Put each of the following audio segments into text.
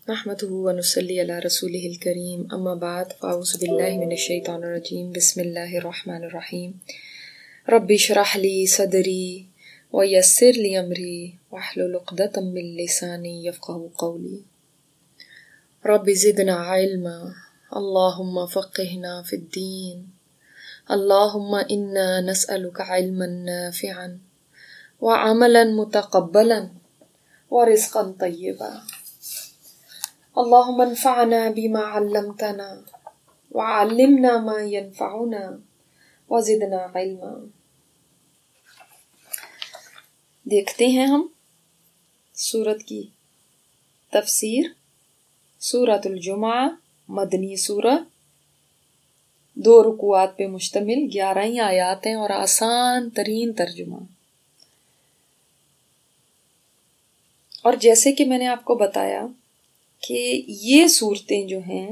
نحمده ونصلي على رسوله الكريم اما بعد فاعوذ بالله من الشيطان الرجيم بسم الله الرحمن الرحيم رب اشرح لي صدري ويسر لي امري واحلل عقدة من لساني يفقهوا قولي رب زدنا علما اللهم فقهنا في الدين اللهم انا نسألك علما نافعا وعملا متقبلا ورزقا طيبا اللهم انفعنا بما علمتنا وعلمنا ما ينفعنا وزدنا علما۔ دیکھتے ہیں ہم سورت کی تفسیر۔ سورۃ الجمعہ مدنی سورہ، 2 رکوعات پہ مشتمل، 11 ہی آیات ہیں اور آسان ترین ترجمہ۔ اور جیسے کہ میں نے آپ کو بتایا کہ یہ صورتیں جو ہیں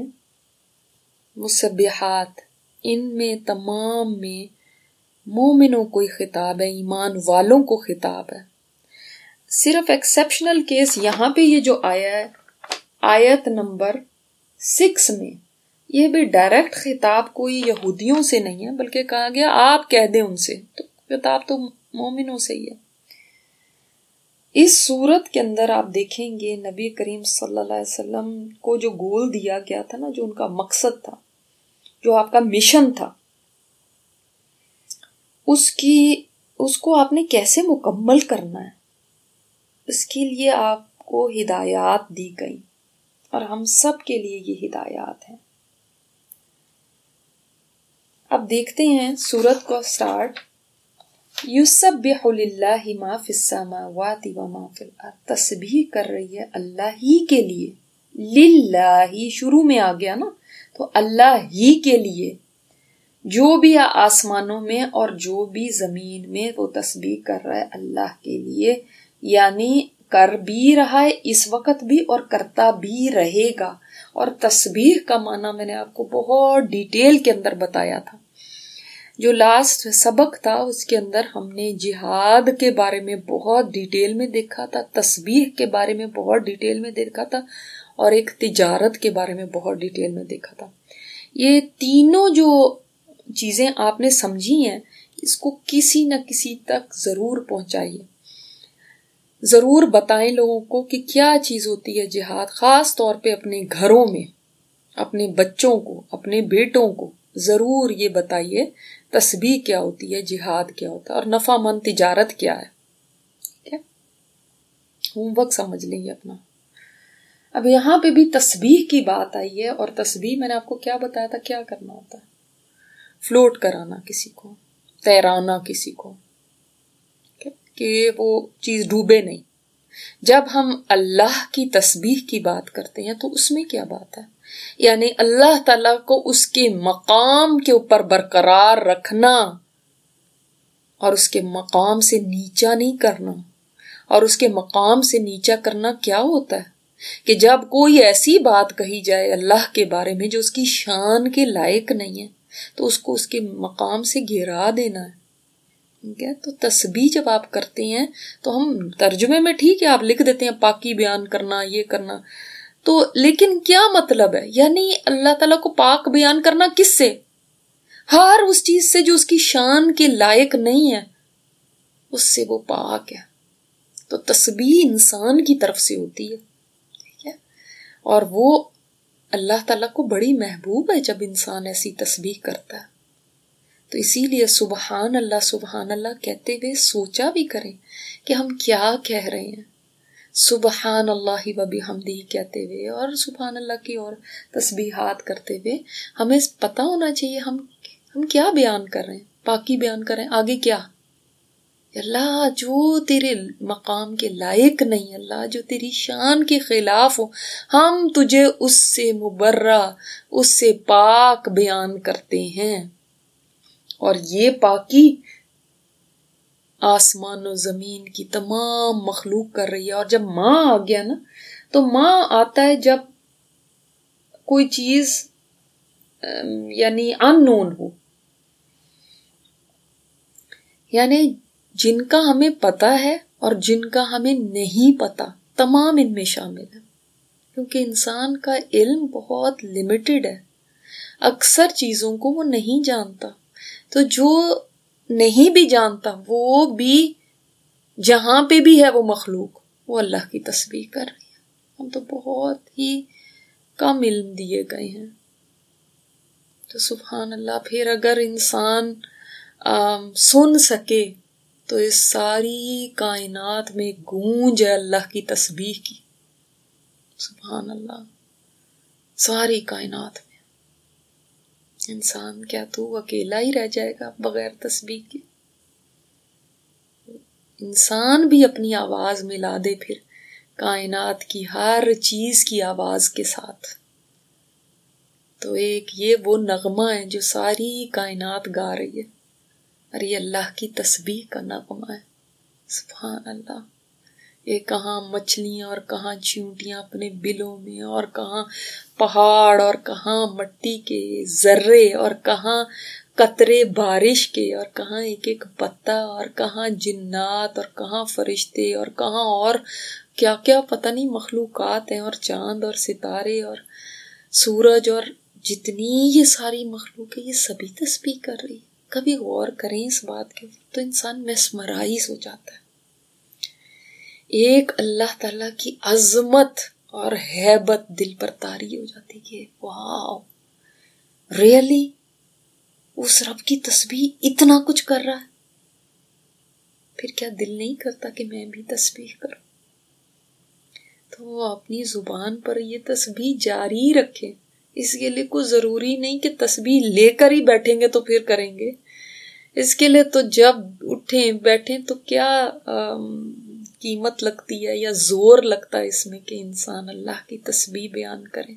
مسبحات، ان میں تمام میں مومنوں کو خطاب ہے، ایمان والوں کو خطاب ہے۔ صرف ایکسیپشنل کیس یہاں پہ یہ جو آیا ہے آیت نمبر 6 میں، یہ بھی ڈائریکٹ خطاب کوئی یہودیوں سے نہیں ہے، بلکہ کہا گیا آپ کہہ دیں ان سے، تو خطاب تو مومنوں سے ہی ہے۔ اس صورت کے اندر آپ دیکھیں گے نبی کریم صلی اللہ علیہ وسلم کو جو گول دیا گیا تھا نا، جو ان کا مقصد تھا، جو آپ کا مشن تھا، اس کو آپ نے کیسے مکمل کرنا ہے، اس کے لیے آپ کو ہدایات دی گئی، اور ہم سب کے لیے یہ ہدایات ہیں۔ اب دیکھتے ہیں سورت کو سٹارٹ۔ یسبح للہ ما فی السماوات و ما فی الارض، تسبیح کر رہی ہے اللہ ہی کے لیے، للہ ہی شروع میں آ گیا نا، تو اللہ ہی کے لیے جو بھی آسمانوں میں اور جو بھی زمین میں، وہ تسبیح کر رہا ہے اللہ کے لیے، یعنی کر بھی رہا ہے اس وقت بھی اور کرتا بھی رہے گا۔ اور تسبیح کا معنی میں نے آپ کو بہت ڈیٹیل کے اندر بتایا تھا۔ جو لاسٹ سبق تھا اس کے اندر ہم نے جہاد کے بارے میں بہت ڈیٹیل میں دیکھا تھا، تسبیح کے بارے میں بہت ڈیٹیل میں دیکھا تھا، اور ایک تجارت کے بارے میں بہت ڈیٹیل میں دیکھا تھا۔ یہ تینوں جو چیزیں آپ نے سمجھی ہیں، اس کو کسی نہ کسی تک ضرور پہنچائیے، ضرور بتائیں لوگوں کو کہ کیا چیز ہوتی ہے جہاد، خاص طور پہ اپنے گھروں میں، اپنے بچوں کو، اپنے بیٹوں کو ضرور یہ بتائیے تسبیح کیا ہوتی ہے، جہاد کیا ہوتا ہے، اور نفع مند تجارت کیا ہے۔ ٹھیک ہے، ہوم ورک سمجھ لیں گے اپنا۔ اب یہاں پہ بھی تسبیح کی بات آئی ہے، اور تسبیح میں نے آپ کو کیا بتایا تھا کیا کرنا ہوتا ہے، فلوٹ کرانا کسی کو، تیرانا کسی کو، کہ وہ چیز ڈوبے نہیں۔ جب ہم اللہ کی تسبیح کی بات کرتے ہیں تو اس میں کیا بات ہے، یعنی اللہ تعالیٰ کو اس کے مقام کے اوپر برقرار رکھنا، اور اس کے مقام سے نیچا نہیں کرنا۔ اور اس کے مقام سے نیچا کرنا کیا ہوتا ہے کہ جب کوئی ایسی بات کہی جائے اللہ کے بارے میں جو اس کی شان کے لائق نہیں ہے، تو اس کو اس کے مقام سے گرا دینا ہے۔ ٹھیک ہے، تو تسبیح جب آپ کرتے ہیں تو ہم ترجمے میں ٹھیک ہے آپ لکھ دیتے ہیں پاکی بیان کرنا، یہ کرنا، تو لیکن کیا مطلب ہے، یعنی اللہ تعالیٰ کو پاک بیان کرنا کس سے، ہر اس چیز سے جو اس کی شان کے لائق نہیں ہے، اس سے وہ پاک ہے۔ تو تسبیح انسان کی طرف سے ہوتی ہے، ٹھیک ہے، اور وہ اللہ تعالیٰ کو بڑی محبوب ہے جب انسان ایسی تسبیح کرتا ہے۔ تو اسی لیے سبحان اللہ کہتے ہوئے سوچا بھی کریں کہ ہم کیا کہہ رہے ہیں، سبحان اللہ و بحمدہ کہتے ہوئے اور سبحان اللہ کی اور تسبیحات کرتے ہوئے ہمیں پتہ ہونا چاہیے ہم کیا بیان کر رہے ہیں، پاکی بیان کر رہے ہیں، آگے کیا، اللہ جو تیرے مقام کے لائق نہیں، اللہ جو تیری شان کے خلاف ہو، ہم تجھے اس سے مبرہ، اس سے پاک بیان کرتے ہیں۔ اور یہ پاکی آسمان و زمین کی تمام مخلوق کر رہی ہے۔ اور جب ماں آ گیا نا، تو ماں آتا ہے جب کوئی چیز یعنی ان نون ہو، یعنی جن کا ہمیں پتہ ہے اور جن کا ہمیں نہیں پتہ، تمام ان میں شامل ہے۔ کیونکہ انسان کا علم بہت لمیٹڈ ہے، اکثر چیزوں کو وہ نہیں جانتا. تو جو نہیں بھی جانتا وہ بھی جہاں پہ بھی ہے وہ مخلوق، وہ اللہ کی تسبیح کر رہی ہے. ہم تو بہت ہی کم علم دیے گئے ہیں. تو سبحان اللہ. پھر اگر انسان سن سکے تو اس ساری کائنات میں گونج ہے اللہ کی تسبیح کی. سبحان اللہ. ساری کائنات میں انسان کیا تو اکیلا ہی رہ جائے گا بغیر تسبیح کے؟ انسان بھی اپنی آواز ملا دے پھر کائنات کی ہر چیز کی آواز کے ساتھ، تو ایک یہ وہ نغمہ ہے جو ساری کائنات گا رہی ہے، اور یہ اللہ کی تسبیح کا نغمہ ہے. سبحان اللہ. یہ کہاں مچھلیاں اور کہاں چیونٹیاں اپنے بلوں میں، اور کہاں پہاڑ، اور کہاں مٹی کے ذرے، اور کہاں قطرے بارش کے، اور کہاں ایک ایک پتا، اور کہاں جنات، اور کہاں فرشتے، اور کہاں اور کیا کیا پتہ نہیں مخلوقات ہیں، اور چاند اور ستارے اور سورج، اور جتنی یہ ساری مخلوق ہے یہ سبھی تسبیح کر رہی ہے. کبھی غور کریں اس بات کے تو انسان میسمرائز ہو جاتا ہے. ایک اللہ تعالیٰ کی عظمت اور ہیبت دل پر طاری ہو جاتی کہ واو، ریئلی اس رب کی تسبیح اتنا کچھ کر رہا ہے. پھر کیا دل نہیں کرتا کہ میں بھی تسبیح کروں؟ تو اپنی زبان پر یہ تسبیح جاری رکھیں. اس کے لیے کوئی ضروری نہیں کہ تسبیح لے کر ہی بیٹھیں گے تو پھر کریں گے. اس کے لیے تو جب اٹھیں بیٹھیں تو کیا قیمت لگتی ہے یا زور لگتا ہے اس میں کہ انسان اللہ کی تسبیح بیان کرے.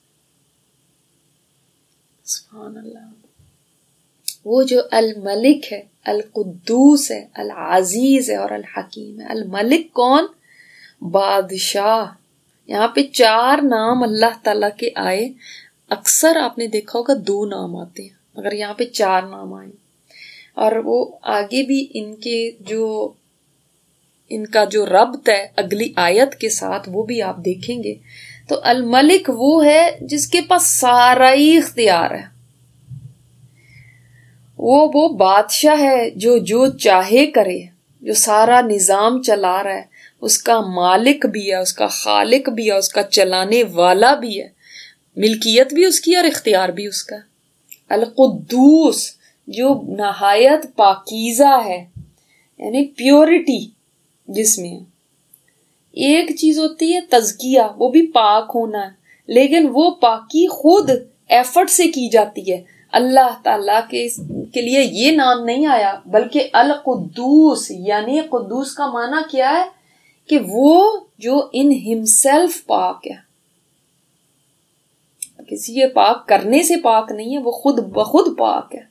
سبحان اللہ. وہ جو الملک ہے، القدوس ہے، العزیز ہے اور الحکیم ہے. الملک کون؟ بادشاہ. یہاں پہ 4 نام اللہ تعالیٰ کے آئے. اکثر آپ نے دیکھا ہوگا 2 نام آتے ہیں، مگر یہاں پہ 4 نام آئے. اور وہ آگے بھی ان کا جو ربط ہے اگلی آیت کے ساتھ وہ بھی آپ دیکھیں گے. تو الملک وہ ہے جس کے پاس سارا ہی اختیار ہے. وہ بادشاہ ہے جو چاہے کرے، جو سارا نظام چلا رہا ہے. اس کا مالک بھی ہے، اس کا خالق بھی ہے، اس کا چلانے والا بھی ہے. ملکیت بھی اس کی اور اختیار بھی اس کا. القدوس جو نہایت پاکیزہ ہے، یعنی پیورٹی جس میں. ایک چیز ہوتی ہے تزکیہ، وہ بھی پاک ہونا ہے، لیکن وہ پاکی خود ایفرٹ سے کی جاتی ہے. اللہ تعالیٰ کے لیے یہ نام نہیں آیا، بلکہ القدوس، یعنی قدوس کا معنی کیا ہے کہ وہ جو ان ہمسیلف پاک ہے، کسی کے پاک کرنے سے پاک نہیں ہے، وہ خود بخود پاک ہے.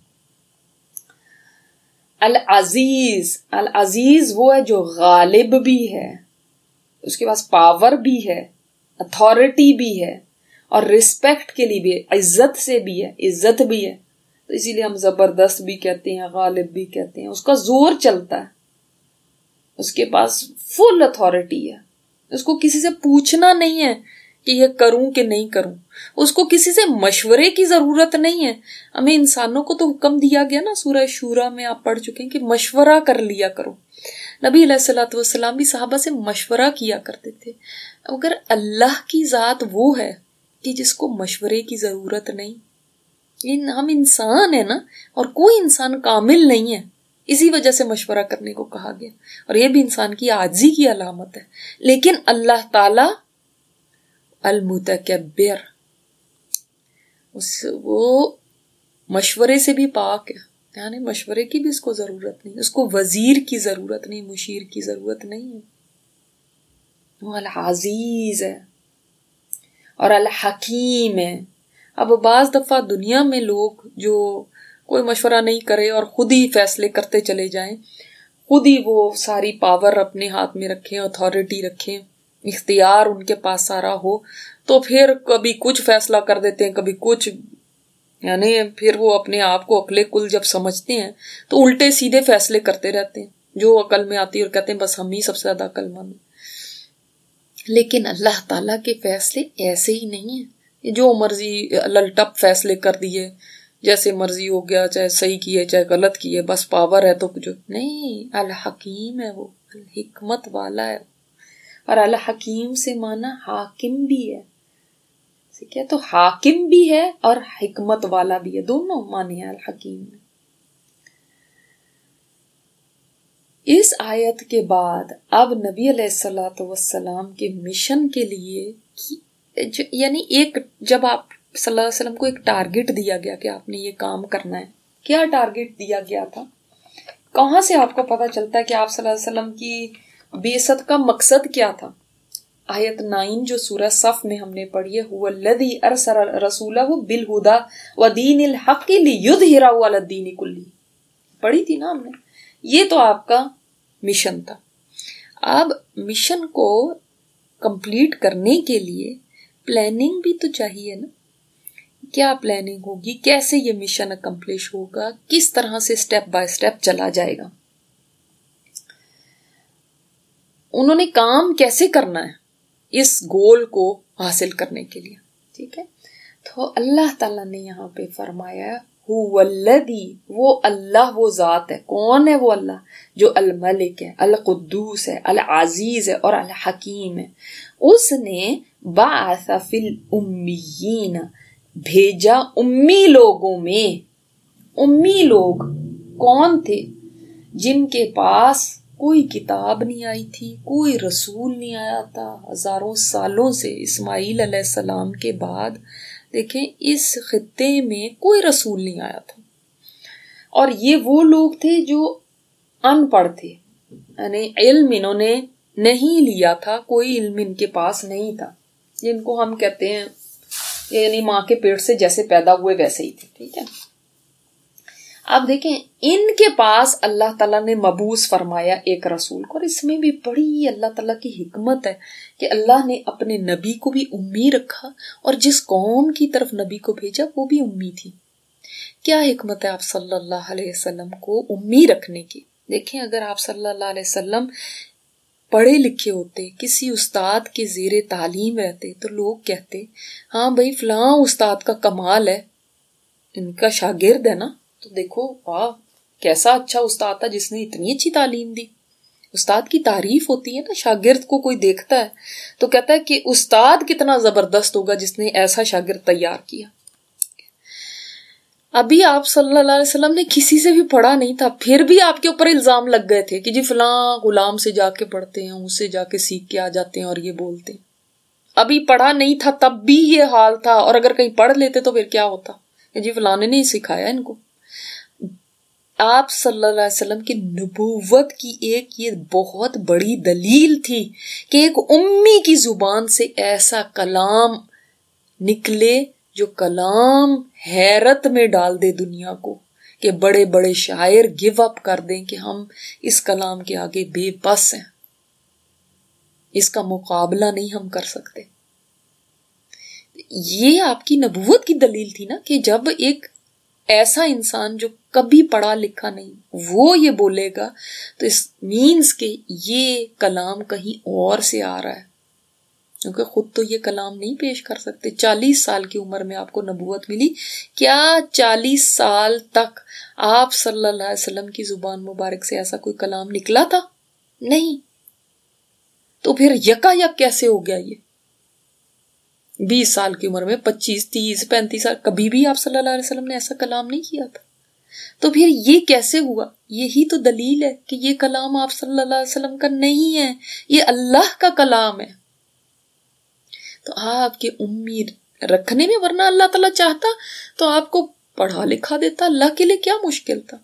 العزیز، العزیز وہ ہے جو غالب بھی ہے، اس کے پاس پاور بھی ہے، اتھارٹی بھی ہے، اور رسپیکٹ کے لیے بھی ہے، عزت سے بھی ہے، عزت بھی ہے. تو اسی لیے ہم زبردست بھی کہتے ہیں، غالب بھی کہتے ہیں. اس کا زور چلتا ہے، اس کے پاس فل اتھارٹی ہے. اس کو کسی سے پوچھنا نہیں ہے کہ یہ کروں کہ نہیں کروں. اس کو کسی سے مشورے کی ضرورت نہیں ہے. ہمیں انسانوں کو تو حکم دیا گیا نا، سورہ شورا میں آپ پڑھ چکے ہیں کہ مشورہ کر لیا کرو. نبی علیہ الصلوۃ والسلام بھی صحابہ سے مشورہ کیا کرتے تھے. اگر اللہ کی ذات وہ ہے کہ جس کو مشورے کی ضرورت نہیں، ہم انسان ہیں نا، اور کوئی انسان کامل نہیں ہے، اسی وجہ سے مشورہ کرنے کو کہا گیا، اور یہ بھی انسان کی عاجزی کی علامت ہے. لیکن اللہ تعالی المتکبر، وہ مشورے سے بھی پاک ہے، یعنی مشورے کی بھی اس کو ضرورت نہیں، اس کو وزیر کی ضرورت نہیں، مشیر کی ضرورت نہیں ہے. وہ العزیز ہے اور الحکیم ہے. اب بعض دفعہ دنیا میں لوگ جو کوئی مشورہ نہیں کرے اور خود ہی فیصلے کرتے چلے جائیں، خود ہی وہ ساری پاور اپنے ہاتھ میں رکھیں، اتھارٹی رکھیں، اختیار ان کے پاس سارا ہو، تو پھر کبھی کچھ فیصلہ کر دیتے ہیں، کبھی کچھ، یعنی پھر وہ اپنے آپ کو عقل کل جب سمجھتے ہیں تو الٹے سیدھے فیصلے کرتے رہتے ہیں جو عقل میں آتی ہے، اور کہتے ہیں بس ہم ہی سب سے زیادہ عقل مند ہیں. لیکن اللہ تعالیٰ کے فیصلے ایسے ہی نہیں ہیں جو مرضی للٹپ فیصلے کر دیے، جیسے مرضی ہو گیا، چاہے صحیح کیے چاہے غلط کیے، بس پاور ہے تو جو نہیں، الحکیم ہے، وہ حکمت والا ہے. اور الحکیم سے مانا حاکم بھی ہے، ٹھیک ہے، تو حاکم بھی ہے اور حکمت والا بھی ہے، دونوں معنی ہیں الحکیم میں. اس آیت کے بعد اب نبی علیہ الصلوۃ والسلام کے مشن کے لیے یعنی ایک جب آپ صلی اللہ علیہ وسلم کو ایک ٹارگٹ دیا گیا کہ آپ نے یہ کام کرنا ہے. کیا ٹارگٹ دیا گیا تھا؟ کہاں سے آپ کو پتہ چلتا ہے کہ آپ صلی اللہ علیہ وسلم کی بعثت کا مقصد کیا تھا؟ آیت 9 جو سورہ صف میں ہم نے پڑھی ہے، هو الذی ارسل رسولہ بالہدی ودین الحق لیظہرہ علی الدین کلہ، پڑھی تھی نا ہم نے. یہ تو آپ کا مشن تھا. اب مشن کو کمپلیٹ کرنے کے لیے پلاننگ بھی تو چاہیے نا. کیا پلاننگ ہوگی؟ کیسے یہ مشن اکمپلش ہوگا؟ کس طرح سے سٹیپ بائی سٹیپ چلا جائے گا؟ انہوں نے کام کیسے کرنا ہے اس گول کو حاصل کرنے کے لیے؟ ٹھیک ہے، تو اللہ تعالیٰ نے یہاں پہ فرمایا هو الذی، وہ اللہ، وہ ذات ہے. کون ہے وہ اللہ؟ جو الملک ہے، القدوس ہے، العزیز ہے اور الحکیم ہے. اس نے بعث فی الامیین، بھیجا امی لوگوں میں. امی لوگ کون تھے؟ جن کے پاس کوئی کتاب نہیں آئی تھی، کوئی رسول نہیں آیا تھا. ہزاروں سالوں سے اسماعیل علیہ السلام کے بعد دیکھیں اس خطے میں کوئی رسول نہیں آیا تھا. اور یہ وہ لوگ تھے جو ان پڑھ تھے، یعنی علم انہوں نے نہیں لیا تھا، کوئی علم ان کے پاس نہیں تھا، جن کو ہم کہتے ہیں یعنی ماں کے پیٹ سے جیسے پیدا ہوئے ویسے ہی تھے. ٹھیک ہے، اب دیکھیں ان کے پاس اللہ تعالیٰ نے مبعوث فرمایا ایک رسول کو. اور اس میں بھی بڑی اللہ تعالیٰ کی حکمت ہے کہ اللہ نے اپنے نبی کو بھی امی رکھا اور جس قوم کی طرف نبی کو بھیجا وہ بھی امی تھی. کیا حکمت ہے آپ صلی اللہ علیہ وسلم کو امی رکھنے کی؟ دیکھیں اگر آپ صلی اللہ علیہ وسلم پڑھے لکھے ہوتے، کسی استاد کے زیر تعلیم رہتے، تو لوگ کہتے ہاں بھائی فلاں استاد کا کمال ہے، ان کا شاگرد ہے نا، تو دیکھو واہ کیسا اچھا استاد تھا جس نے اتنی اچھی تعلیم دی. استاد کی تعریف ہوتی ہے نا. شاگرد کو کوئی دیکھتا ہے تو کہتا ہے کہ استاد کتنا زبردست ہوگا جس نے ایسا شاگرد تیار کیا. ابھی آپ صلی اللہ علیہ وسلم نے کسی سے بھی پڑھا نہیں تھا، پھر بھی آپ کے اوپر الزام لگ گئے تھے کہ جی فلاں غلام سے جا کے پڑھتے ہیں، اس سے جا کے سیکھ کے آ جاتے ہیں اور یہ بولتے ہیں. ابھی پڑھا نہیں تھا تب بھی یہ حال تھا، اور اگر کہیں پڑھ لیتے تو پھر کیا ہوتا کہ جی فلاں نے نہیں سکھایا ان کو. آپ صلی اللہ علیہ وسلم کی نبوت کی ایک یہ بہت بڑی دلیل تھی کہ ایک امی کی زبان سے ایسا کلام نکلے جو کلام حیرت میں ڈال دے دنیا کو، کہ بڑے بڑے شاعر گیو اپ کر دیں کہ ہم اس کلام کے آگے بے بس ہیں، اس کا مقابلہ نہیں ہم کر سکتے. یہ آپ کی نبوت کی دلیل تھی نا کہ جب ایک ایسا انسان جو کبھی پڑھا لکھا نہیں وہ یہ بولے گا تو اس مینز کہ یہ کلام کہیں اور سے آ رہا ہے، کیونکہ خود تو یہ کلام نہیں پیش کر سکتے. 40 سال کی عمر میں آپ کو نبوت ملی، کیا 40 سال تک آپ صلی اللہ علیہ وسلم کی زبان مبارک سے ایسا کوئی کلام نکلا تھا؟ نہیں. تو پھر یکا یک کیسے ہو گیا یہ 20 سال کی عمر میں 25 30 35 سال کبھی بھی آپ صلی اللہ علیہ وسلم نے ایسا کلام نہیں کیا تھا. تو پھر یہ کیسے ہوا؟ یہی تو دلیل ہے کہ یہ کلام آپ صلی اللہ علیہ وسلم کا نہیں ہے، یہ اللہ کا کلام ہے. تو آپ کے امید رکھنے میں، ورنہ اللہ تعالیٰ چاہتا تو آپ کو پڑھا لکھا دیتا، اللہ کے لیے کیا مشکل تھا.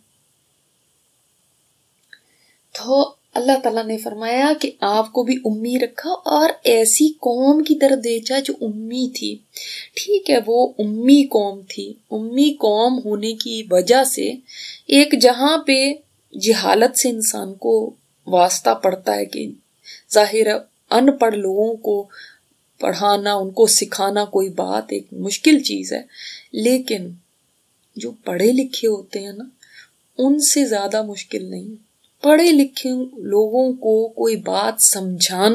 تو اللہ تعالیٰ نے فرمایا کہ آپ کو بھی امی رکھا اور ایسی قوم کی طرف بھیجا جو امی تھی. ٹھیک ہے، وہ امی قوم تھی. امی قوم ہونے کی وجہ سے ایک جہاں پہ جہالت سے انسان کو واسطہ پڑتا ہے کہ ظاہر ان پڑھ لوگوں کو پڑھانا، ان کو سکھانا کوئی بات ایک مشکل چیز ہے، لیکن جو پڑھے لکھے ہوتے ہیں نا ان سے زیادہ مشکل نہیں. پڑھے لکھے لوگوں کو کوئی بات سمجھانا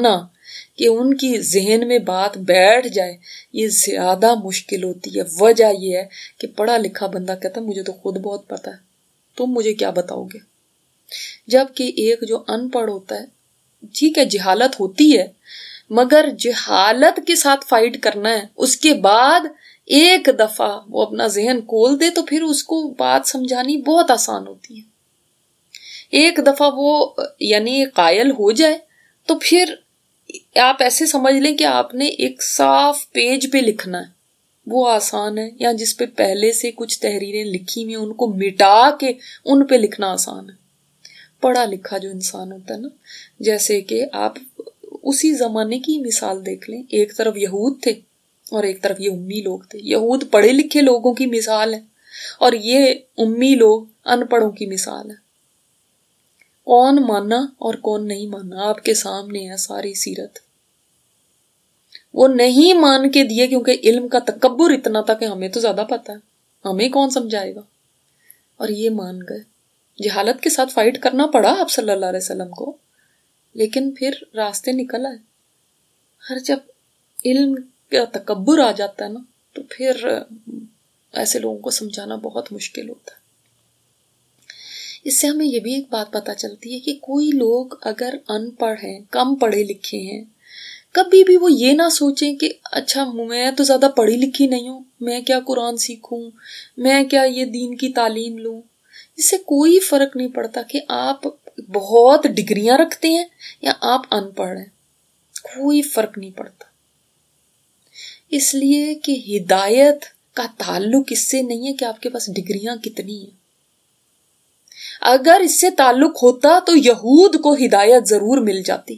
کہ ان کی ذہن میں بات بیٹھ جائے یہ زیادہ مشکل ہوتی ہے. وجہ یہ ہے کہ پڑھا لکھا بندہ کہتا ہے مجھے تو خود بہت پتا ہے، تم مجھے کیا بتاؤ گے. جبکہ ایک جو ان پڑھ ہوتا ہے، ٹھیک ہے جہالت ہوتی ہے، مگر جہالت کے ساتھ فائٹ کرنا ہے، اس کے بعد ایک دفعہ وہ اپنا ذہن کھول دے تو پھر اس کو بات سمجھانی بہت آسان ہوتی ہے. ایک دفعہ وہ یعنی قائل ہو جائے تو پھر آپ ایسے سمجھ لیں کہ آپ نے ایک صاف پیج پہ لکھنا ہے، وہ آسان ہے. یا جس پہ پہلے سے کچھ تحریریں لکھی ہوئی ان کو مٹا کے ان پہ لکھنا آسان ہے. پڑھا لکھا جو انسان ہوتا ہے نا، جیسے کہ آپ اسی زمانے کی مثال دیکھ لیں، ایک طرف یہود تھے اور ایک طرف یہ امی لوگ تھے. یہود پڑھے لکھے لوگوں کی مثال ہے اور یہ امی لوگ ان پڑھوں کی مثال ہے. کون مانا اور کون نہیں مانا آپ کے سامنے ہے ساری سیرت. وہ نہیں مان کے دیے کیونکہ علم کا تکبر اتنا تھا کہ ہمیں تو زیادہ پتا ہے، ہمیں کون سمجھائے گا، اور یہ مان گئے. جہالت کے ساتھ فائٹ کرنا پڑا آپ صلی اللہ علیہ وسلم کو، لیکن پھر راستے نکل آئے. ہر جب علم کا تکبر آ جاتا ہے نا تو پھر ایسے لوگوں کو سمجھانا بہت مشکل ہوتا ہے. اس سے ہمیں یہ بھی ایک بات پتہ چلتی ہے کہ کوئی لوگ اگر ان پڑھ ہیں، کم پڑھے لکھے ہیں، کبھی بھی وہ یہ نہ سوچیں کہ اچھا میں تو زیادہ پڑھی لکھی نہیں ہوں، میں کیا قرآن سیکھوں، میں کیا یہ دین کی تعلیم لوں. اس سے کوئی فرق نہیں پڑتا کہ آپ بہت ڈگریاں رکھتے ہیں یا آپ ان پڑھ ہیں، کوئی فرق نہیں پڑتا. اس لیے کہ ہدایت کا تعلق اس سے نہیں ہے کہ آپ کے پاس ڈگریاں کتنی ہیں. اگر اس سے تعلق ہوتا تو یہود کو ہدایت ضرور مل جاتی.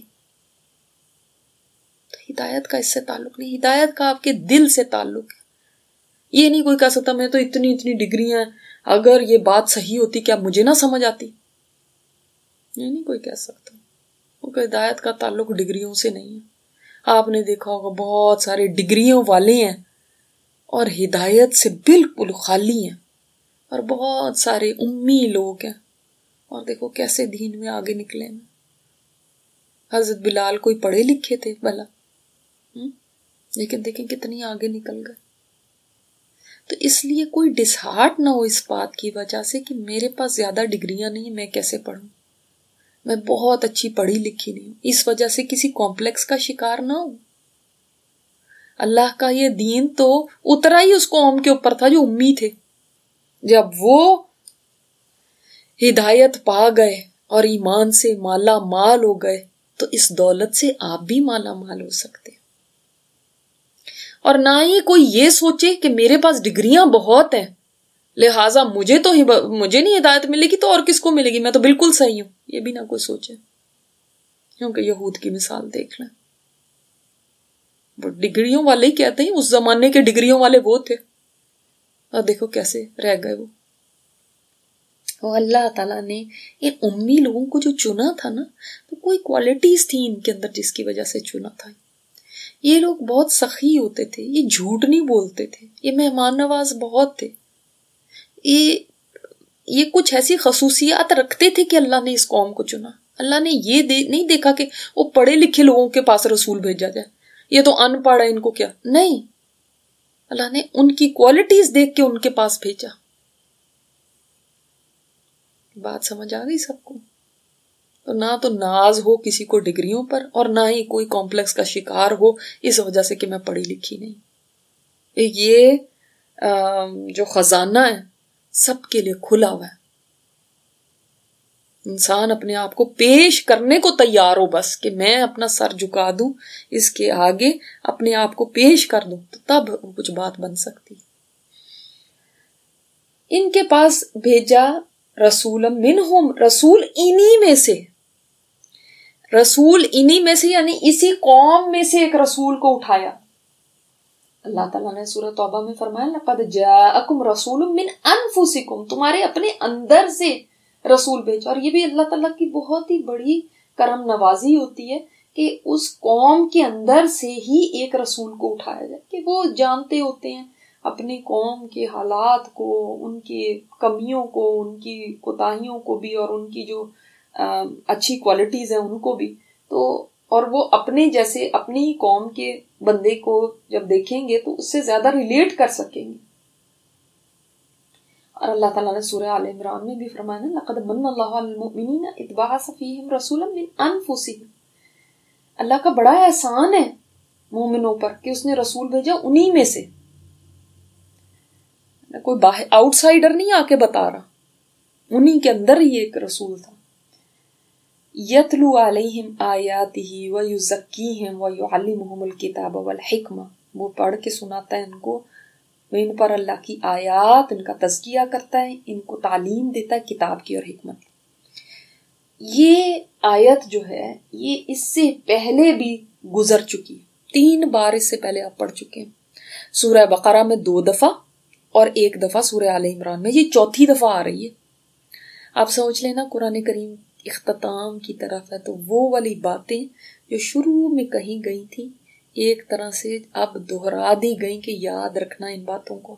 تو ہدایت کا اس سے تعلق نہیں، ہدایت کا آپ کے دل سے تعلق ہے. یہ نہیں کوئی کہہ سکتا میں تو اتنی ڈگریاں ہیں، اگر یہ بات صحیح ہوتی کیا مجھے نہ سمجھ آتی. یہ نہیں کوئی کہہ سکتا، کیونکہ ہدایت کا تعلق ڈگریوں سے نہیں ہے. آپ نے دیکھا ہوگا بہت سارے ڈگریوں والے ہیں اور ہدایت سے بالکل خالی ہیں، اور بہت سارے امی لوگ ہیں اور دیکھو کیسے دین میں آگے نکلے ہیں. حضرت بلال کوئی پڑھے لکھے تھے بھلا، لیکن دیکھیں کتنی آگے نکل گئے. تو اس لیے کوئی ڈسہارٹ نہ ہو اس بات کی وجہ سے کہ میرے پاس زیادہ ڈگریاں نہیں، میں کیسے پڑھوں، میں بہت اچھی پڑھی لکھی نہیں ہوں. اس وجہ سے کسی کمپلیکس کا شکار نہ ہوں. اللہ کا یہ دین تو اترا ہی اس قوم کے اوپر تھا جو امی تھے. جب وہ ہدایت پا گئے اور ایمان سے مالا مال ہو گئے تو اس دولت سے آپ بھی مالا مال ہو سکتے. اور نہ ہی کوئی یہ سوچے کہ میرے پاس ڈگریاں بہت ہیں لہٰذا مجھے نہیں ہدایت ملے گی تو اور کس کو ملے گی، میں تو بالکل صحیح ہوں. یہ بھی نہ کوئی سوچے، کیونکہ یہود کی مثال دیکھ لیں. وہ ڈگریوں والے ہی کہتے ہیں، اس زمانے کے ڈگریوں والے وہ تھے اور دیکھو کیسے رہ گئے وہ. اور اللہ تعالیٰ نے ان امی لوگوں کو جو چنا تھا نا، تو کوئی کوالٹیز تھی ان کے اندر جس کی وجہ سے چنا تھا. یہ لوگ بہت سخی ہوتے تھے، یہ جھوٹ نہیں بولتے تھے، یہ مہمان نواز بہت تھے، یہ کچھ ایسی خصوصیات رکھتے تھے کہ اللہ نے اس قوم کو چنا. اللہ نے یہ نہیں دیکھا کہ وہ پڑھے لکھے لوگوں کے پاس رسول بھیجا جائے، یہ تو ان پڑھ ہے ان کو کیا، نہیں. اللہ نے ان کی کوالٹیز دیکھ کے ان کے پاس بھیجا. بات سمجھ آ گئی سب کو؟ تو نہ تو ناز ہو کسی کو ڈگریوں پر اور نہ ہی کوئی کمپلیکس کا شکار ہو اس وجہ سے کہ میں پڑھی لکھی نہیں. یہ جو خزانہ ہے سب کے لیے کھلا ہوا ہے. انسان اپنے آپ کو پیش کرنے کو تیار ہو، بس کہ میں اپنا سر جھکا دوں اس کے آگے، اپنے آپ کو پیش کر دوں تو تب کچھ بات بن سکتی. ان کے پاس بھیجا رسول منہم، رسول انہی میں سے یعنی اسی قوم میں سے ایک رسول کو اٹھایا. اللہ تعالیٰ نے سورۃ توبہ میں فرمایا لقد جاءکم رسول من انفسکم، تمہارے اپنے اندر سے رسول بھیجا. اور یہ بھی اللہ تعالیٰ کی بہت ہی بڑی کرم نوازی ہوتی ہے کہ اس قوم کے اندر سے ہی ایک رسول کو اٹھایا جائے، کہ وہ جانتے ہوتے ہیں اپنی قوم کے حالات کو، ان کی کمیوں کو، ان کی کوتاہیوں کو بھی، اور ان کی جو اچھی کوالٹیز ہیں ان کو بھی. تو اور وہ اپنے جیسے اپنی ہی قوم کے بندے کو جب دیکھیں گے تو اس سے زیادہ ریلیٹ کر سکیں گے. اور اللہ تعالیٰ نے سورہ آل عمران میں بھی فرمایا نا لقد من اللہ علی المؤمنین اذ بعث فیہم رسولا من انفسہم. اللہ کا بڑا احسان ہے مومنوں پر کہ اس نے رسول بھیجا انہی میں سے. کوئی آؤٹ سائڈر نہیں آ کے بتا رہا, انہی کے اندر ہی ایک رسول تھا. یتلو علیہم آیاتہ ویزکیہم ویعلمہم الکتاب والحکمہ, وہ پڑھ کے سناتا ہے ان کو, ان پر اللہ کی آیات, ان کا تزکیہ کرتا ہے, ان کو تعلیم دیتا ہے کتاب کی اور حکمت. یہ آیت جو ہے یہ اس سے پہلے بھی گزر چکی, 3 بار اس سے پہلے آپ پڑھ چکے ہیں. سورہ بقرہ میں 2 دفعہ اور 1 دفعہ سورہ آل عمران میں, یہ 4تھی دفعہ آ رہی ہے. آپ سوچ لینا قرآن کریم اختتام کی طرف ہے تو وہ والی باتیں جو شروع میں کہیں گئی تھی ایک طرح سے اب دہرا دی گئی کہ یاد رکھنا ان باتوں کو.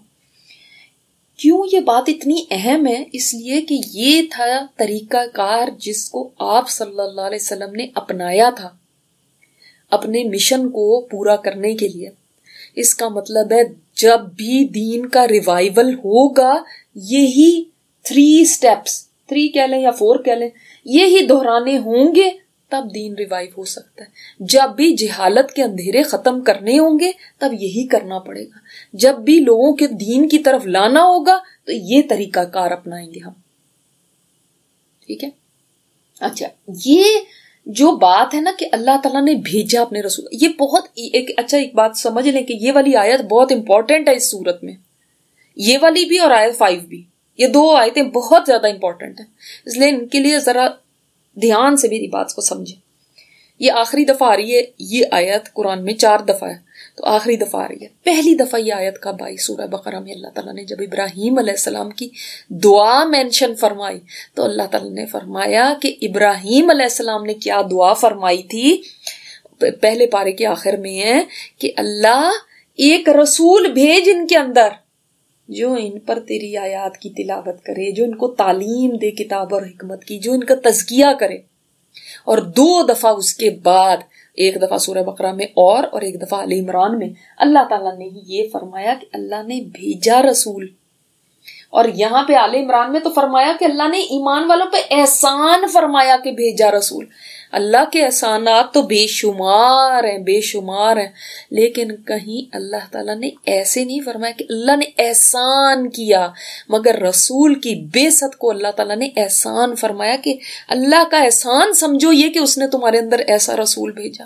کیوں یہ بات اتنی اہم ہے؟ اس لیے کہ یہ تھا طریقہ کار جس کو آپ صلی اللہ علیہ وسلم نے اپنایا تھا اپنے مشن کو پورا کرنے کے لیے. اس کا مطلب ہے جب بھی دین کا ریوائول ہوگا یہی 3 سٹیپس, 3 کہہ لیں یا 4 کہہ لیں, یہی دہرانے ہوں گے تب دین ریوائیو ہو سکتا ہے. جب بھی جہالت کے اندھیرے ختم کرنے ہوں گے تب یہی کرنا پڑے گا. جب بھی لوگوں کے دین کی طرف لانا ہوگا تو یہ طریقہ کار اپنائیں گے ہم. ٹھیک ہے. اچھا, یہ جو بات ہے نا کہ اللہ تعالیٰ نے بھیجا اپنے رسول, یہ بہت ایک بات سمجھ لیں کہ یہ والی آیت بہت امپورٹنٹ ہے اس صورت میں. یہ والی بھی اور آیت 5 بھی, یہ 2 آیتیں بہت زیادہ امپورٹنٹ ہیں, اس لیے ان کے لیے ذرا دھیان سے میری بات کو سمجھیں. یہ آخری دفعہ آ رہی ہے, یہ آیت قرآن میں 4 دفعہ ہے تو آخری دفعہ آ رہی ہے. پہلی دفعہ یہ آیت کب آئی؟ سورہ بقرہ میں اللہ تعالیٰ نے جب ابراہیم علیہ السلام کی دعا مینشن فرمائی تو اللہ تعالیٰ نے فرمایا کہ ابراہیم علیہ السلام نے کیا دعا فرمائی تھی. پہلے پارے کے آخر میں ہے کہ اللہ ایک رسول بھیج ان کے اندر جو ان پر تیری آیات کی تلاوت کرے, جو ان کو تعلیم دے کتاب اور حکمت کی, جو ان کا تزکیہ کرے. اور 2 دفعہ اس کے بعد, 1 دفعہ سورہ بقرہ میں اور 1 دفعہ آل عمران میں اللہ تعالیٰ نے یہ فرمایا کہ اللہ نے بھیجا رسول. اور یہاں پہ آل عمران میں تو فرمایا کہ اللہ نے ایمان والوں پہ احسان فرمایا کہ بھیجا رسول. اللہ کے احسانات تو بے شمار ہیں, بے شمار ہیں, لیکن کہیں اللہ تعالیٰ نے ایسے نہیں فرمایا کہ اللہ نے احسان کیا, مگر رسول کی بعثت کو اللہ تعالیٰ نے احسان فرمایا کہ اللہ کا احسان سمجھو یہ کہ اس نے تمہارے اندر ایسا رسول بھیجا.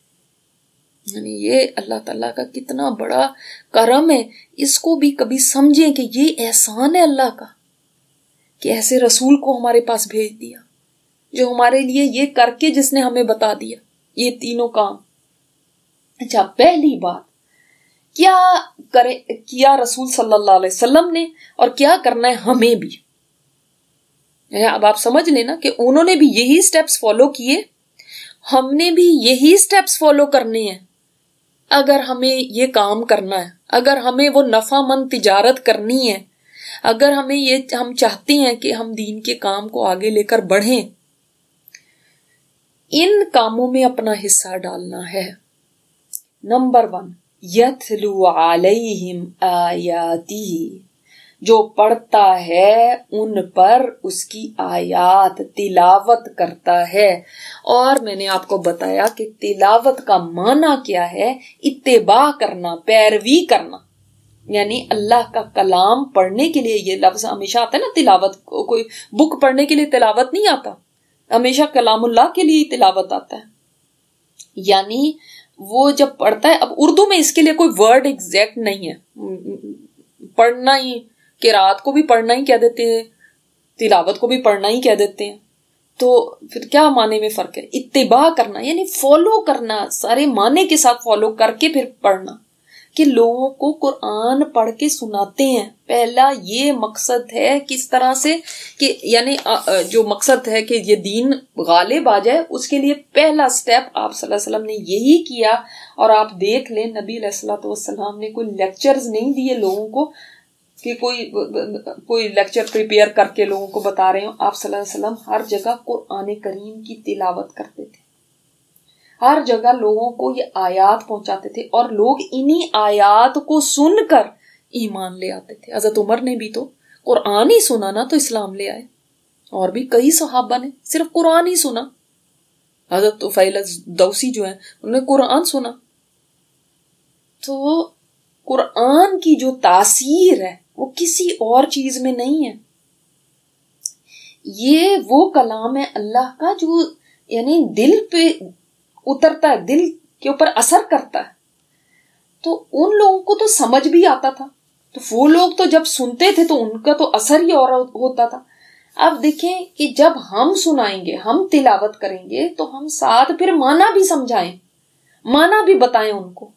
یعنی یہ اللہ تعالیٰ کا کتنا بڑا کرم ہے, اس کو بھی کبھی سمجھیں کہ یہ احسان ہے اللہ کا کہ ایسے رسول کو ہمارے پاس بھیج دیا جو ہمارے لیے یہ کر کے جس نے ہمیں بتا دیا یہ تینوں کام. اچھا, پہلی بات کیا رسول صلی اللہ علیہ وسلم نے اور کیا کرنا ہے ہمیں بھی. اب آپ سمجھ لینا کہ انہوں نے بھی یہی سٹیپس فالو کیے, ہم نے بھی یہی سٹیپس فالو کرنے ہیں اگر ہمیں یہ کام کرنا ہے, اگر ہمیں وہ نفع مند تجارت کرنی ہے, اگر ہم چاہتے ہیں کہ ہم دین کے کام کو آگے لے کر بڑھیں. ان کاموں میں اپنا حصہ ڈالنا ہے. نمبر 1, یتلو علیہم آیاتہ, جو پڑھتا ہے ان پر اس کی آیات, تلاوت کرتا ہے. اور میں نے آپ کو بتایا کہ تلاوت کا معنی کیا ہے, اتباع کرنا, پیروی کرنا. یعنی اللہ کا کلام پڑھنے کے لیے یہ لفظ ہمیشہ آتا ہے نا, تلاوت, کوئی بک پڑھنے کے لیے تلاوت نہیں آتا, ہمیشہ کلام اللہ کے لیے تلاوت آتا ہے. یعنی وہ جب پڑھتا ہے, اب اردو میں اس کے لیے کوئی ورڈ ایگزیکٹ نہیں ہے, پڑھنا ہی, قرات کو بھی پڑھنا ہی کہہ دیتے ہیں, تلاوت کو بھی پڑھنا ہی کہہ دیتے ہیں. تو پھر کیا معنی میں فرق ہے؟ اتباع کرنا یعنی فالو کرنا, سارے معنی کے ساتھ فالو کر کے پھر پڑھنا, کہ لوگوں کو قرآن پڑھ کے سناتے ہیں. پہلا یہ مقصد ہے کس طرح سے کہ یعنی جو مقصد ہے کہ یہ دین غالب آ جائے, اس کے لیے پہلا سٹیپ آپ صلی اللہ علیہ وسلم نے یہی کیا. اور آپ دیکھ لیں نبی علیہ الصلوۃ والسلام نے کوئی لیکچرز نہیں دیے لوگوں کو کہ کوئی لیکچر پریپیئر کر کے لوگوں کو بتا رہے ہوں. آپ صلی اللہ علیہ وسلم ہر جگہ قرآن کریم کی تلاوت کرتے تھے. ہر جگہ لوگوں کو یہ آیات پہنچاتے تھے اور لوگ انہی آیات کو سن کر ایمان لے آتے تھے. حضرت عمر نے بھی تو قرآن ہی سنا نا تو اسلام لے آئے, اور بھی کئی صحابہ نے صرف قرآن ہی سنا. حضرت طفیل دوسی جو ہیں انہوں نے قرآن سنا. تو قرآن کی جو تاثیر ہے وہ کسی اور چیز میں نہیں ہے. یہ وہ کلام ہے اللہ کا جو یعنی دل پہ اترتا ہے, دل کے اوپر اثر کرتا ہے. تو ان لوگوں کو تو سمجھ بھی آتا تھا, تو وہ لوگ تو جب سنتے تھے تو ان کا تو اثر ہی اور ہوتا تھا. اب دیکھیں کہ جب ہم سنائیں گے, ہم تلاوت کریں گے, تو ہم ساتھ پھر معنی بھی سمجھائیں, معنی بھی بتائیں ان کو.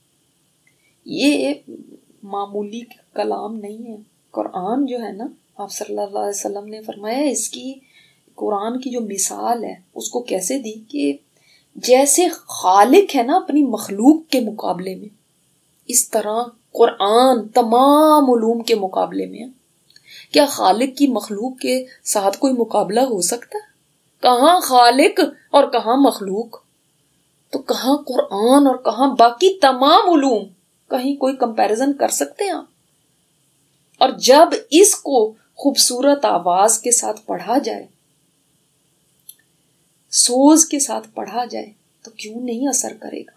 یہ معمولی کلام نہیں ہے. قرآن جو ہے نا, آپ صلی اللہ علیہ وسلم نے فرمایا اس کی, قرآن کی جو مثال ہے اس کو کیسے دی کہ جیسے خالق ہے نا اپنی مخلوق کے مقابلے میں, اس طرح قرآن تمام علوم کے مقابلے میں ہے. کیا خالق کی مخلوق کے ساتھ کوئی مقابلہ ہو سکتا ہے؟ کہاں خالق اور کہاں مخلوق, تو کہاں قرآن اور کہاں باقی تمام علوم, کہیں کوئی کمپیریزن کر سکتے ہیں؟ اور جب اس کو خوبصورت آواز کے ساتھ پڑھا جائے, سوز کے ساتھ پڑھا جائے, تو کیوں نہیں اثر کرے گا.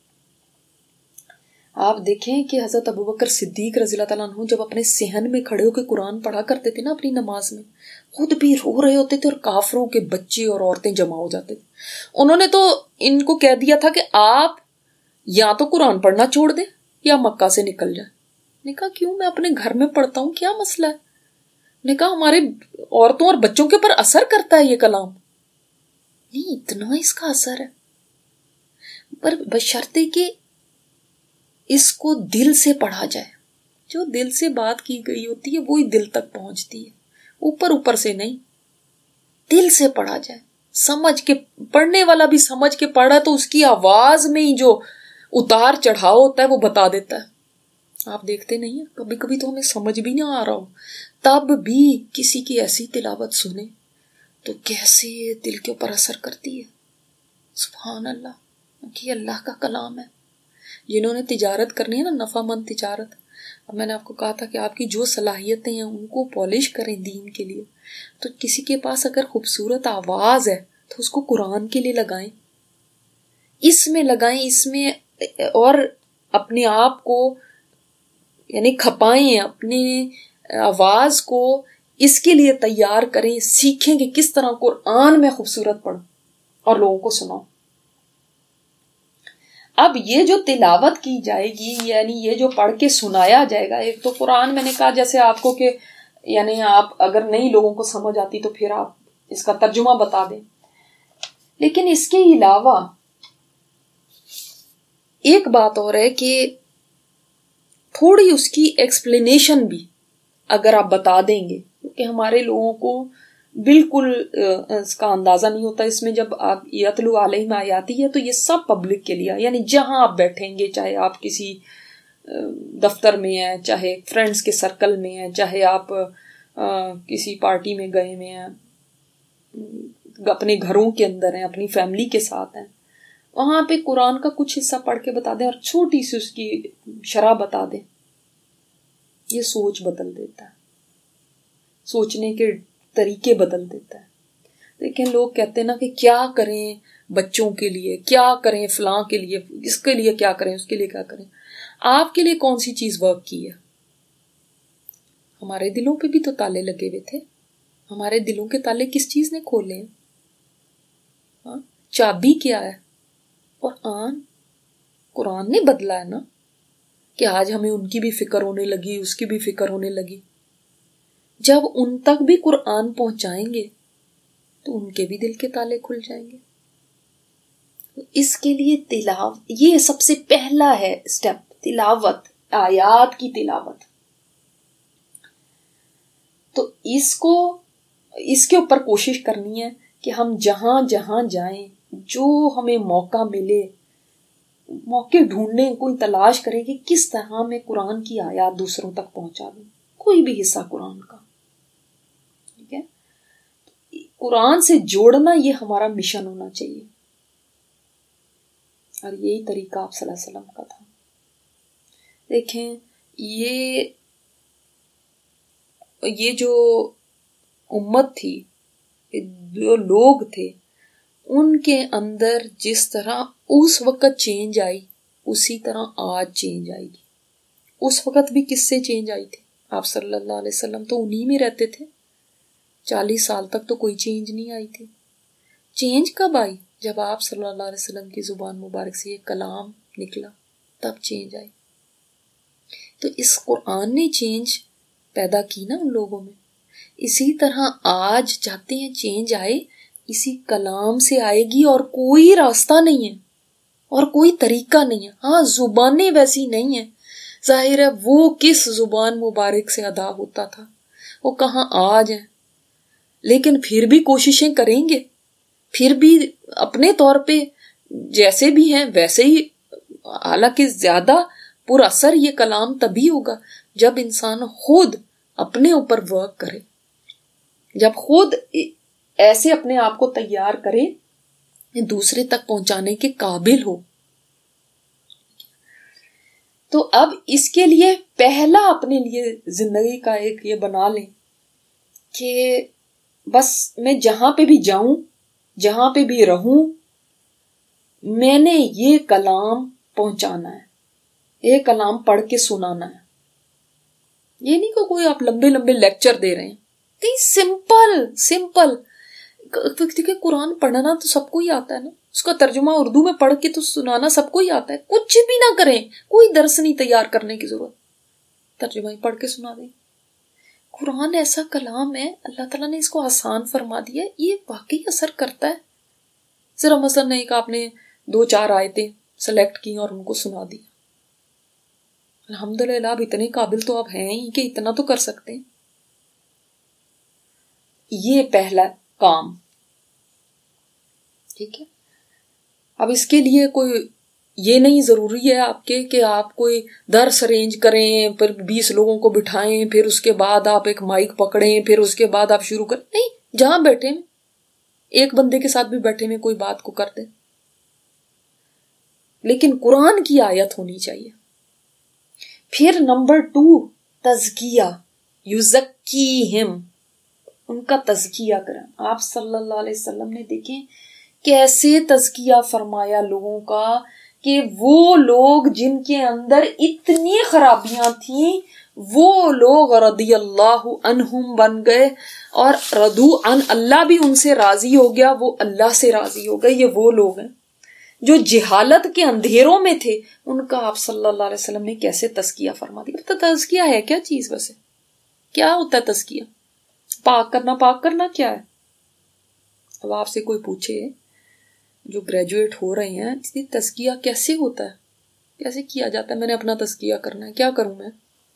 آپ دیکھیں کہ حضرت ابوبکر صدیق رضی اللہ تعالیٰ عنہ جب اپنے صحن میں کھڑے ہو کے قرآن پڑھا کرتے تھے نا اپنی نماز میں, خود بھی رو رہے ہوتے تھے اور کافروں کے بچے اور عورتیں جمع ہو جاتے تھے. انہوں نے تو ان کو کہہ دیا تھا کہ آپ یا تو قرآن پڑھنا چھوڑ دیں یا مکہ سے نکل جائیں. نے کہا کیوں, میں اپنے گھر میں پڑھتا ہوں, کیا مسئلہ ہے. نے کہا ہمارے عورتوں اور بچوں کے اوپر اثر کرتا ہے یہ کلام. نہیں, اتنا اس کا اثر ہے, پر بشرطے کہ اس کو دل سے پڑھا جائے. جو دل سے بات کی گئی ہوتی ہے وہی دل تک پہنچتی ہے, اوپر اوپر سے نہیں. دل سے پڑھا جائے, سمجھ کے, پڑھنے والا بھی سمجھ کے پڑھا تو اس کی آواز میں ہی جو اتار چڑھاؤ ہوتا ہے وہ بتا دیتا ہے. آپ دیکھتے نہیں ہیں کبھی کبھی تو ہمیں سمجھ بھی نہیں آ رہا ہو, تب بھی کسی کی ایسی تلاوت سنیں تو کیسے دل کے اوپر اثر کرتی ہے. سبحان اللہ, کہ اللہ کا کلام ہے. جنہوں نے تجارت کرنی ہے نا, نفع مند تجارت, اب میں نے آپ کو کہا تھا کہ آپ کی جو صلاحیتیں ہیں ان کو پالش کریں دین کے لیے. تو کسی کے پاس اگر خوبصورت آواز ہے تو اس کو قرآن کے لیے لگائیں, اس میں لگائیں, اس میں, اور اپنے آپ کو یعنی کھپائیں, اپنی آواز کو اس کے لیے تیار کریں, سیکھیں کہ کس طرح قرآن میں خوبصورت پڑھوں اور لوگوں کو سناؤ. اب یہ جو تلاوت کی جائے گی, یعنی یہ جو پڑھ کے سنایا جائے گا, ایک تو قرآن میں نے کہا جیسے آپ کو کہ یعنی آپ اگر نہیں لوگوں کو سمجھ آتی تو پھر آپ اس کا ترجمہ بتا دیں, لیکن اس کے علاوہ ایک بات اور ہے کہ تھوڑی اس کی ایکسپلینیشن بھی اگر آپ بتا دیں گے, کیونکہ ہمارے لوگوں کو بالکل اس کا اندازہ نہیں ہوتا. اس میں جب آپ یتلو علیہم آیاتی ہے تو یہ سب پبلک کے لیے, یعنی جہاں آپ بیٹھیں گے, چاہے آپ کسی دفتر میں ہیں, چاہے فرینڈز کے سرکل میں ہیں, چاہے آپ کسی پارٹی میں گئے ہوئے ہیں, اپنے گھروں کے اندر ہیں, اپنی فیملی کے ساتھ ہیں, وہاں پہ قرآن کا کچھ حصہ پڑھ کے بتا دیں اور چھوٹی سی اس کی شرح بتا دیں, یہ سوچ بدل دیتا ہے, سوچنے کے طریقے بدل دیتا ہے. لیکن لوگ کہتے ہیں نا کہ کیا کریں بچوں کے لیے, کیا کریں فلاں کے لیے, اس کے لیے کیا کریں, اس کے لیے کیا کریں. آپ کے لیے کون سی چیز ورک کی ہے؟ ہمارے دلوں پہ بھی تو تالے لگے ہوئے تھے. ہمارے دلوں کے تالے کس چیز نے کھولے ہیں؟ ہاں, چابی کیا ہے؟ قرآن نے بدلا ہے نا, کہ آج ہمیں ان کی بھی فکر ہونے لگی, اس کی بھی فکر ہونے لگی. جب ان تک بھی قرآن پہنچائیں گے تو ان کے بھی دل کے تالے کھل جائیں گے. اس کے لیے تلاوت, یہ سب سے پہلا ہے اسٹیپ, تلاوت, آیات کی تلاوت. تو اس کے اوپر کوشش کرنی ہے کہ ہم جہاں جہاں جائیں, جو ہمیں موقع ملے, موقع ڈھونڈیں, کوئی تلاش کریں کہ کس طرح میں قرآن کی آیات دوسروں تک پہنچا دوں, کوئی بھی حصہ قرآن کا. ٹھیک ہے, قرآن سے جوڑنا یہ ہمارا مشن ہونا چاہیے. اور یہی طریقہ آپ صلی اللہ علیہ وسلم کا تھا. دیکھیں یہ جو امت تھی، جو لوگ تھے، ان کے اندر جس طرح اس وقت چینج آئی اسی طرح آج چینج آئے گی. اس وقت بھی کس سے چینج آئی تھی؟ آپ صلی اللہ علیہ وسلم تو انہی میں رہتے تھے، 40 سال تک تو کوئی چینج نہیں آئی تھی. چینج کب آئی؟ جب آپ صلی اللہ علیہ وسلم کی زبان مبارک سے یہ کلام نکلا، تب چینج آئی. تو اس قرآن نے چینج پیدا کی نا ان لوگوں میں. اسی طرح آج چاہتے ہیں چینج آئے، اسی کلام سے آئے گی، اور کوئی راستہ نہیں ہے اور کوئی طریقہ نہیں ہے. ہاں زبانیں ویسی نہیں ہیں، ظاہر ہے وہ کس زبان مبارک سے ادا ہوتا تھا وہ کہاں آج ہیں، لیکن پھر بھی کوششیں کریں گے، پھر بھی اپنے طور پہ جیسے بھی ہیں ویسے ہی. حالانکہ زیادہ پر اثر یہ کلام تبھی ہوگا جب انسان خود اپنے اوپر ورک کرے، جب خود ایسے اپنے آپ کو تیار کرے دوسرے تک پہنچانے کے قابل ہو. تو اب اس کے لیے پہلا اپنے لیے زندگی کا ایک یہ بنا لیں کہ بس میں جہاں پہ بھی جاؤں، جہاں پہ بھی رہوں، میں نے یہ کلام پہنچانا ہے، یہ کلام پڑھ کے سنانا ہے. یہ نہیں کہ کوئی آپ لمبے لمبے لیکچر دے رہے ہیں، سمپل. دیکھیں قرآن پڑھنا تو سب کو ہی آتا ہے نا، اس کا ترجمہ اردو میں پڑھ کے تو سنانا سب کو ہی آتا ہے. کچھ بھی نہ کریں، کوئی درس نہیں تیار کرنے کی ضرورت، ترجمہ ہی پڑھ کے سنا دیں. قرآن ایسا کلام ہے، اللہ تعالیٰ نے اس کو آسان فرما دیا، یہ واقعی اثر کرتا ہے. ذرا مثلا ایک آپ نے 2-4 آیتیں سلیکٹ کی اور ان کو سنا دیا. الحمدللہ اب اتنے قابل تو اب ہیں ہی کہ اتنا تو کر سکتے ہیں. یہ پہلا کام، ٹھیک ہے. اب اس کے لیے کوئی یہ نہیں ضروری ہے آپ کے کہ آپ کوئی درس ارینج کریں، پھر 20 لوگوں کو بٹھائیں، پھر اس کے بعد آپ ایک مائک پکڑیں، پھر اس کے بعد آپ شروع کریں. نہیں، جہاں بیٹھے ہیں ایک بندے کے ساتھ بھی بیٹھے میں کوئی بات کو کر دیں، لیکن قرآن کی آیت ہونی چاہیے. پھر نمبر 2 تزکیہ، یزکیہم، ان کا تزکیہ کریں. آپ صلی اللہ علیہ وسلم نے دیکھیں کیسے تزکیہ فرمایا لوگوں کا، کہ وہ لوگ جن کے اندر اتنی خرابیاں تھیں وہ لوگ رضی اللہ عنہم بن گئے، اور رضو عن، اللہ بھی ان سے راضی ہو گیا، وہ اللہ سے راضی ہو گئے. یہ وہ لوگ ہیں جو جہالت کے اندھیروں میں تھے، ان کا آپ صلی اللہ علیہ وسلم نے کیسے تزکیہ فرما دیا. تو تزکیہ ہے کیا چیز؟ ویسے کیا ہوتا ہے تزکیہ؟ پاک کرنا کیا ہے؟ اب آپ سے کوئی پوچھے جو گریجویٹ ہو رہے ہیں تزکیہ کیسے ہوتا ہے، کیسے کیا جاتا ہے، میں نے اپنا تزکیہ کرنا ہے، کیا کروں میں؟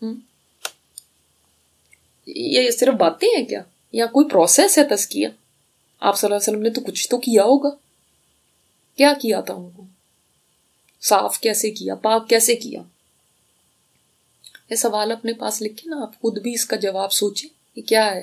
یہ صرف باتیں ہیں کیا، یا کوئی پروسیس ہے تزکیہ؟ آپ صلی اللہ علیہ وسلم نے تو کچھ تو کیا ہوگا. کیا کیا تھا ان کو؟ صاف کیسے کیا، پاک کیسے کیا؟ یہ سوال اپنے پاس لکھیں نا، آپ خود بھی اس کا جواب سوچیں کہ کیا ہے.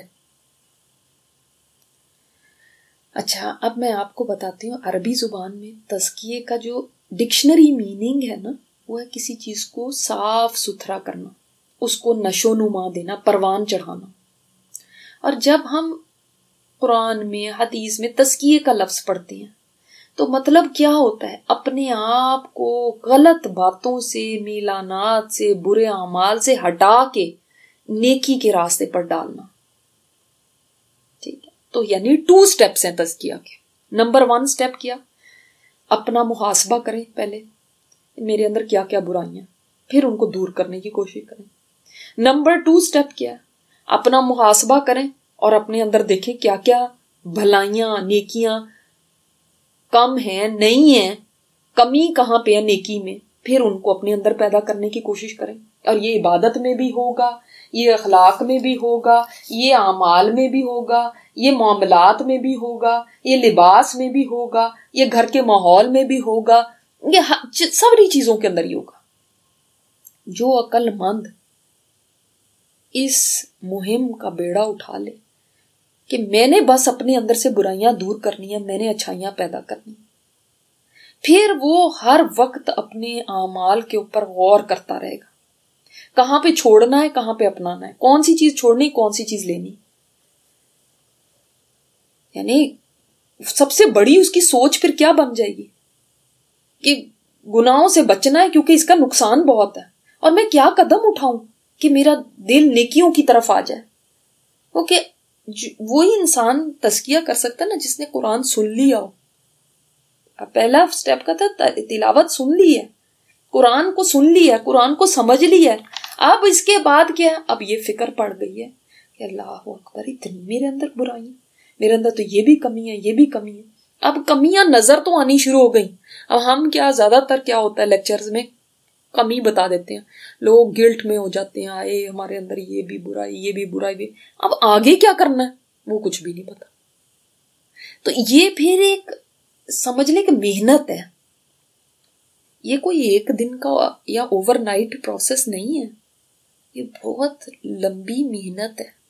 اچھا، اب میں آپ کو بتاتی ہوں عربی زبان میں تزکیے کا جو ڈکشنری میننگ ہے نا، وہ ہے کسی چیز کو صاف ستھرا کرنا، اس کو نشو نما دینا، پروان چڑھانا. اور جب ہم قرآن میں حدیث میں تزکیے کا لفظ پڑھتے ہیں تو مطلب کیا ہوتا ہے؟ اپنے آپ کو غلط باتوں سے، میلانات سے، برے اعمال سے ہٹا کے نیکی کے راستے پر ڈالنا. ٹھیک ہے، تو یعنی 2 سٹیپس ہیں تزکیہ کے. نمبر 1 سٹیپ کیا؟ اپنا محاسبہ کریں پہلے، میرے اندر کیا کیا برائیاں، پھر ان کو دور کرنے کی کوشش کریں. نمبر 2 سٹیپ کیا؟ اپنا محاسبہ کریں اور اپنے اندر دیکھیں کیا کیا بھلائیاں، نیکیاں کم ہیں، نہیں ہیں، کمی کہاں پہ ہے نیکی میں، پھر ان کو اپنے اندر پیدا کرنے کی کوشش کریں. اور یہ عبادت میں بھی ہوگا، یہ اخلاق میں بھی ہوگا، یہ اعمال میں بھی ہوگا، یہ معاملات میں بھی ہوگا، یہ لباس میں بھی ہوگا، یہ گھر کے ماحول میں بھی ہوگا، یہ ساری چیزوں کے اندر ہی ہوگا. جو عقل مند اس مہم کا بیڑا اٹھا لے کہ میں نے بس اپنے اندر سے برائیاں دور کرنی ہیں، میں نے اچھائیاں پیدا کرنی، پھر وہ ہر وقت اپنے اعمال کے اوپر غور کرتا رہے گا، کہاں پہ چھوڑنا ہے، کہاں پہ اپنانا ہے، کون سی چیز چھوڑنی، کون سی چیز لینی. یعنی سب سے بڑی اس کی سوچ پھر کیا بن جائے گی کہ گناہوں سے بچنا ہے کیونکہ اس کا نقصان بہت ہے، اور میں کیا قدم اٹھاؤں کہ میرا دل نیکیوں کی طرف آ جائے. اوکے، وہی انسان تزکیہ کر سکتا ہے نا جس نے قرآن سن لیا ہو. پہلا سٹیپ کا تھا تلاوت سن لی ہے، قرآن کو سن لیا ہے، قرآن کو سمجھ لیا ہے. اب اس کے بعد کیا ہے؟ اب یہ فکر پڑ گئی ہے کہ اللہ اکبر، اتنی میرے اندر برائیاں، میرے اندر تو یہ بھی کمی ہے، یہ بھی کمی ہے. اب کمیاں نظر تو آنی شروع ہو گئی. اب ہم کیا، زیادہ تر کیا ہوتا ہے لیکچرز میں کمی بتا دیتے ہیں، لوگ گلٹ میں ہو جاتے ہیں، آئے ہمارے اندر یہ بھی برائی، یہ بھی برائی بھی. اب آگے کیا کرنا ہے وہ کچھ بھی نہیں پتا. تو یہ پھر ایک سمجھ لے کہ محنت ہے، یہ کوئی ایک دن کا یا اوور نائٹ پروسیس نہیں ہے، یہ بہت لمبی محنت ہے،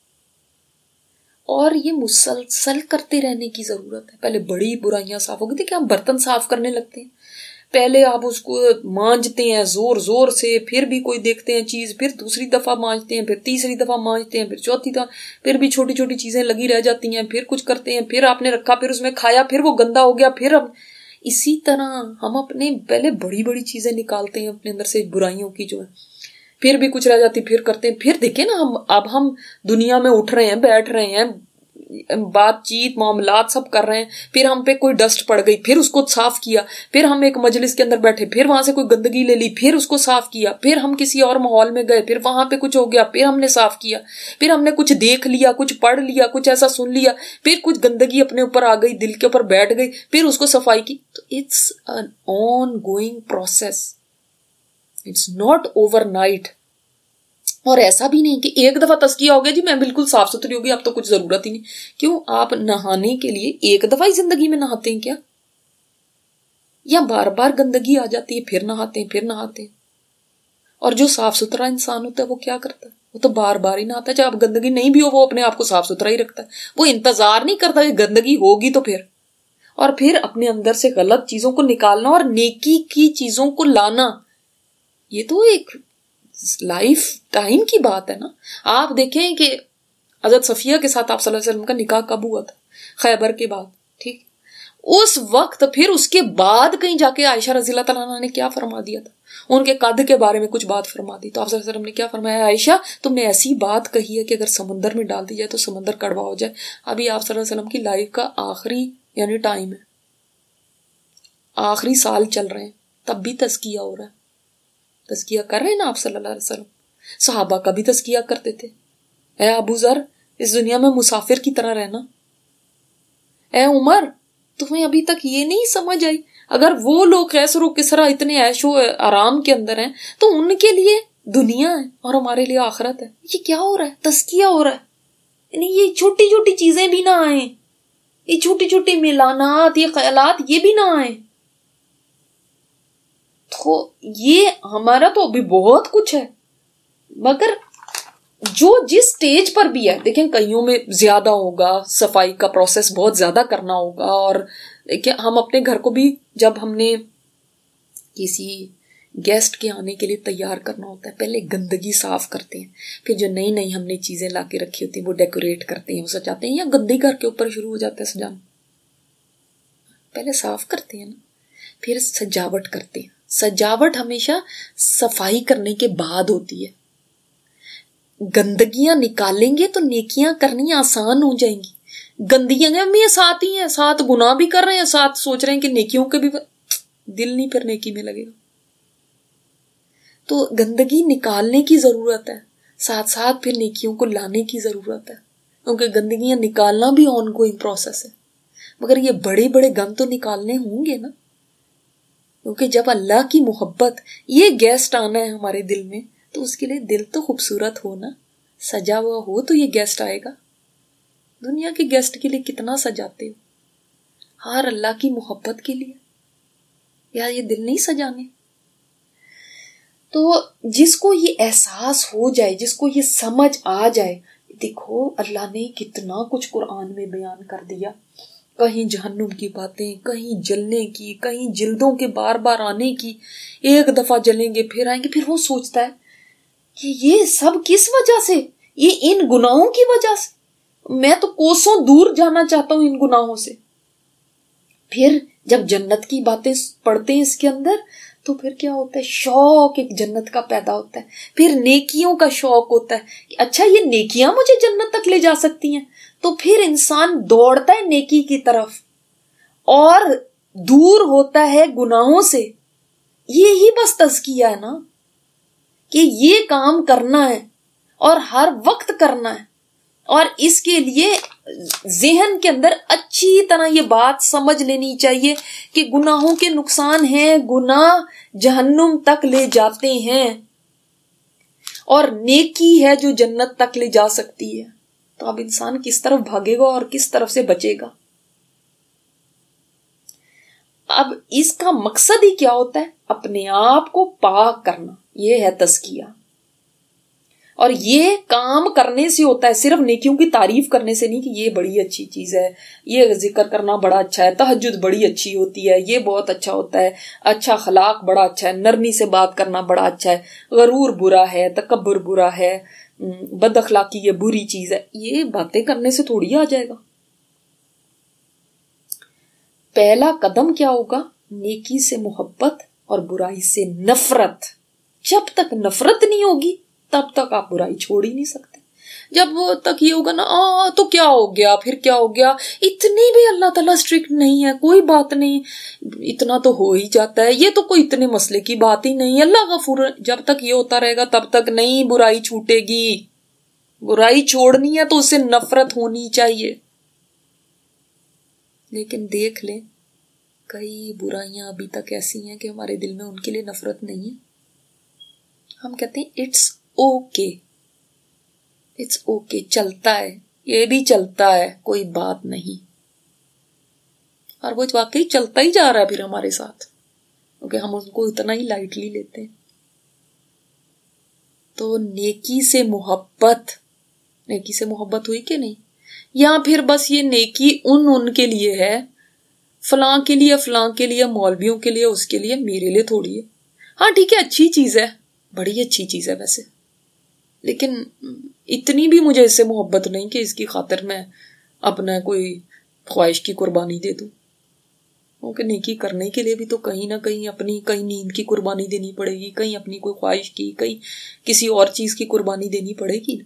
اور یہ مسلسل کرتے رہنے کی ضرورت ہے. پہلے بڑی برائیاں صاف ہو گئی تھی کہ ہم برتن صاف کرنے لگتے ہیں، پہلے آپ اس کو مانجتے ہیں زور زور سے، پھر بھی کوئی دیکھتے ہیں چیز، پھر دوسری دفعہ مانجتے ہیں، پھر تیسری دفعہ مانجتے ہیں، پھر چوتھی دفعہ، پھر بھی چھوٹی چھوٹی چیزیں لگی رہ جاتی ہیں، پھر کچھ کرتے ہیں، پھر آپ نے رکھا، پھر اس میں کھایا، پھر وہ گندا ہو گیا، پھر اسی طرح ہم اپنے پہلے بڑی بڑی چیزیں نکالتے ہیں اپنے اندر سے برائیوں کی جو ہے، پھر بھی کچھ رہ جاتی، پھر کرتے ہیں. پھر دیکھیں نا اب ہم دنیا میں اٹھ رہے ہیں، بیٹھ رہے ہیں، بات چیت معاملات سب کر رہے ہیں، پھر ہم پہ کوئی ڈسٹ پڑ گئی، پھر اس کو صاف کیا، پھر ہم ایک مجلس کے اندر بیٹھے، پھر وہاں سے کوئی گندگی لے لی، پھر اس کو صاف کیا، پھر ہم کسی اور ماحول میں گئے، پھر وہاں پہ کچھ ہو گیا، پھر ہم نے صاف کیا، پھر ہم نے کچھ دیکھ لیا، کچھ پڑھ لیا، کچھ ایسا سن لیا، پھر کچھ گندگی اپنے اوپر آ گئی، دل کے اوپر بیٹھ گئی، پھر اس کو صفائی کی. تو it's an ongoing process, it's not overnight. اور ایسا بھی نہیں کہ ایک دفعہ تزکیہ ہو گیا جی میں بالکل صاف ستھری ہو گئی، اب تو کچھ ضرورت ہی نہیں. کیوں؟ آپ نہانے کے لیے ایک دفعہ ہی زندگی میں نہاتے ہیں کیا؟ یا بار بار گندگی آ جاتی ہے پھر نہاتے ہیں، پھر نہاتے ہیں؟ اور جو صاف ستھرا انسان ہوتا ہے وہ کیا کرتا ہے؟ وہ تو بار بار ہی نہاتا ہے، چاہے اب گندگی نہیں بھی ہو وہ اپنے آپ کو صاف ستھرا ہی رکھتا ہے. وہ انتظار نہیں کرتا کہ گندگی ہوگی تو پھر، اور پھر اپنے اندر سے غلط چیزوں کو نکالنا اور نیکی کی چیزوں کو لانا. یہ تو ایک لائف ٹائم کی بات ہے نا. آپ دیکھیں کہ حضرت صفیہ کے ساتھ آپ صلی اللہ علیہ وسلم کا نکاح کب ہوا تھا؟ خیبر کے بعد. ٹھیک، اس وقت پھر اس کے بعد کہیں جا کے عائشہ رضی اللہ تعالیٰ عنہ نے کیا فرما دیا تھا؟ ان کے قد کے بارے میں کچھ بات فرما دی. تو آپ صلی اللہ علیہ وسلم نے کیا فرمایا؟ عائشہ تم نے ایسی بات کہی ہے کہ اگر سمندر میں ڈال دی جائے تو سمندر کڑوا ہو جائے. ابھی آپ صلی اللہ علیہ وسلم کی لائف کا آخری یعنی ٹائم ہے، آخری سال چل رہے ہیں، تب بھی تزکیہ ہو رہا ہے. تزکیہ کر رہے ہیں نا آپ صلی اللہ علیہ وسلم. صحابہ کا بھی تزکیہ کرتے تھے. اے ابو ذر اس دنیا میں مسافر کی طرح رہنا. اے عمر تمہیں ابھی تک یہ نہیں سمجھ آئی اگر وہ لوگ قیصر و کسریٰ اتنے عیش و آرام کے اندر ہیں تو ان کے لیے دنیا ہے اور ہمارے لیے آخرت ہے. یہ کیا ہو رہا ہے؟ تزکیہ ہو رہا ہے. یعنی یہ چھوٹی چھوٹی چیزیں بھی نہ آئیں، یہ چھوٹی چھوٹی میلانات، یہ خیالات یہ بھی نہ آئیں. تو یہ ہمارا تو ابھی بہت کچھ ہے، مگر جو جس سٹیج پر بھی ہے، دیکھیں کئیوں میں زیادہ ہوگا، صفائی کا پروسیس بہت زیادہ کرنا ہوگا. اور دیکھیں ہم اپنے گھر کو بھی جب ہم نے کسی گیسٹ کے آنے کے لیے تیار کرنا ہوتا ہے پہلے گندگی صاف کرتے ہیں، پھر جو نئی نئی ہم نے چیزیں لا کے رکھی ہوتی ہیں وہ ڈیکوریٹ کرتے ہیں، وہ سجاتے ہیں، یا گندے گھر کے اوپر شروع ہو جاتا ہے سجانا. پہلے صاف کرتے ہیں نا، پھر سجاوٹ کرتے ہیں. سجاوٹ ہمیشہ صفائی کرنے کے بعد ہوتی ہے. گندگیاں نکالیں گے تو نیکیاں کرنی آسان ہو جائیں گی. گندگیاں میں ساتھ ہی ہیں، ساتھ گناہ بھی کر رہے ہیں، ساتھ سوچ رہے ہیں کہ نیکیوں کے بھی، دل نہیں پھر نیکی میں لگے گا. تو گندگی نکالنے کی ضرورت ہے، ساتھ ساتھ پھر نیکیوں کو لانے کی ضرورت ہے، کیونکہ گندگیاں نکالنا بھی آن گوئنگ پروسیس ہے. مگر یہ بڑے بڑے گند تو نکالنے ہوں گے نا، کیونکہ جب اللہ کی محبت، یہ گیسٹ آنا ہے ہمارے دل میں تو اس کے لیے دل تو خوبصورت ہونا، سجا ہوا ہو تو یہ گیسٹ آئے گا. دنیا کے گیسٹ کے لیے کتنا سجاتے ہو، ہر اللہ کی محبت کے لیے یا یہ دل نہیں سجانے. تو جس کو یہ احساس ہو جائے، جس کو یہ سمجھ آ جائے، دیکھو اللہ نے کتنا کچھ قرآن میں بیان کر دیا. کہیں جہنم کی باتیں، کہیں جلنے کی، کہیں جلدوں کے بار بار آنے کی. ایک دفعہ جلیں گے پھر آئیں گے. پھر وہ سوچتا ہے کہ یہ سب کس وجہ سے؟ یہ ان گناہوں کی وجہ سے. میں تو کوسوں دور جانا چاہتا ہوں ان گناہوں سے. پھر جب جنت کی باتیں پڑھتے ہیں اس کے اندر تو پھر کیا ہوتا ہے؟ شوق ایک جنت کا پیدا ہوتا ہے. پھر نیکیوں کا شوق ہوتا ہے کہ اچھا یہ نیکیاں مجھے جنت تک لے جا سکتی ہیں. تو پھر انسان دوڑتا ہے نیکی کی طرف اور دور ہوتا ہے گناہوں سے. یہی بس تزکیہ ہے نا کہ یہ کام کرنا ہے اور ہر وقت کرنا ہے. اور اس کے لیے ذہن کے اندر اچھی طرح یہ بات سمجھ لینی چاہیے کہ گناہوں کے نقصان ہیں، گناہ جہنم تک لے جاتے ہیں، اور نیکی ہے جو جنت تک لے جا سکتی ہے. تو اب انسان کس طرف بھاگے گا اور کس طرف سے بچے گا؟ اب اس کا مقصد ہی کیا ہوتا ہے؟ اپنے آپ کو پاک کرنا. یہ ہے تزکیہ. اور یہ کام کرنے سے ہوتا ہے، صرف نیکیوں کی تعریف کرنے سے نہیں کہ یہ بڑی اچھی چیز ہے، یہ ذکر کرنا بڑا اچھا ہے، تہجد بڑی اچھی ہوتی ہے، یہ بہت اچھا ہوتا ہے، اچھا اخلاق بڑا اچھا ہے، نرمی سے بات کرنا بڑا اچھا ہے، غرور برا ہے، تکبر برا ہے، بد اخلاقی یہ بری چیز ہے. یہ باتیں کرنے سے تھوڑی آ جائے گا. پہلا قدم کیا ہوگا؟ نیکی سے محبت اور برائی سے نفرت. جب تک نفرت نہیں ہوگی تب تک آپ برائی چھوڑ ہی نہیں سکتے. جب تک یہ ہوگا نا تو کیا ہو گیا، پھر کیا ہو گیا، اتنی بھی اللہ تعالیٰ اسٹرکٹ نہیں ہے، کوئی بات نہیں، اتنا تو ہو ہی جاتا ہے، یہ تو کوئی اتنے مسئلے کی بات ہی نہیں، اللہ غفور. جب تک یہ ہوتا رہے گا تب تک نہیں برائی چھوٹے گی. برائی چھوڑنی ہے تو اس سے نفرت ہونی چاہیے. لیکن دیکھ لیں کئی برائیاں ابھی تک ایسی ہیں کہ ہمارے دل میں ان کے لیے نفرت نہیں ہے. ہم کہتے ہیں اٹس اوکے، اٹس اوکے، چلتا ہے، یہ بھی چلتا ہے، کوئی بات نہیں. اور وہ واقعی چلتا ہی جا رہا ہے پھر ہمارے ساتھ، کیونکہ ہم اس کو اتنا ہی لائٹلی لیتے ہیں. تو نیکی سے محبت، نیکی سے محبت ہوئی کہ نہیں؟ یا پھر بس یہ نیکی ان کے لیے ہے، فلاں کے لیے، فلاں کے لیے، مولویوں کے لیے، اس کے لیے، میرے لیے تھوڑی ہے. ہاں ٹھیک ہے، اچھی چیز ہے، بڑی اچھی چیز ہے ویسے، لیکن اتنی بھی مجھے اس سے محبت نہیں کہ اس کی خاطر میں اپنا کوئی خواہش کی قربانی دے دوں. کیونکہ نیکی کرنے کے لیے بھی تو کہیں نہ کہیں اپنی کہیں نیند کی قربانی دینی پڑے گی، کہیں اپنی کوئی خواہش کی، کہیں کسی اور چیز کی قربانی دینی پڑے گی.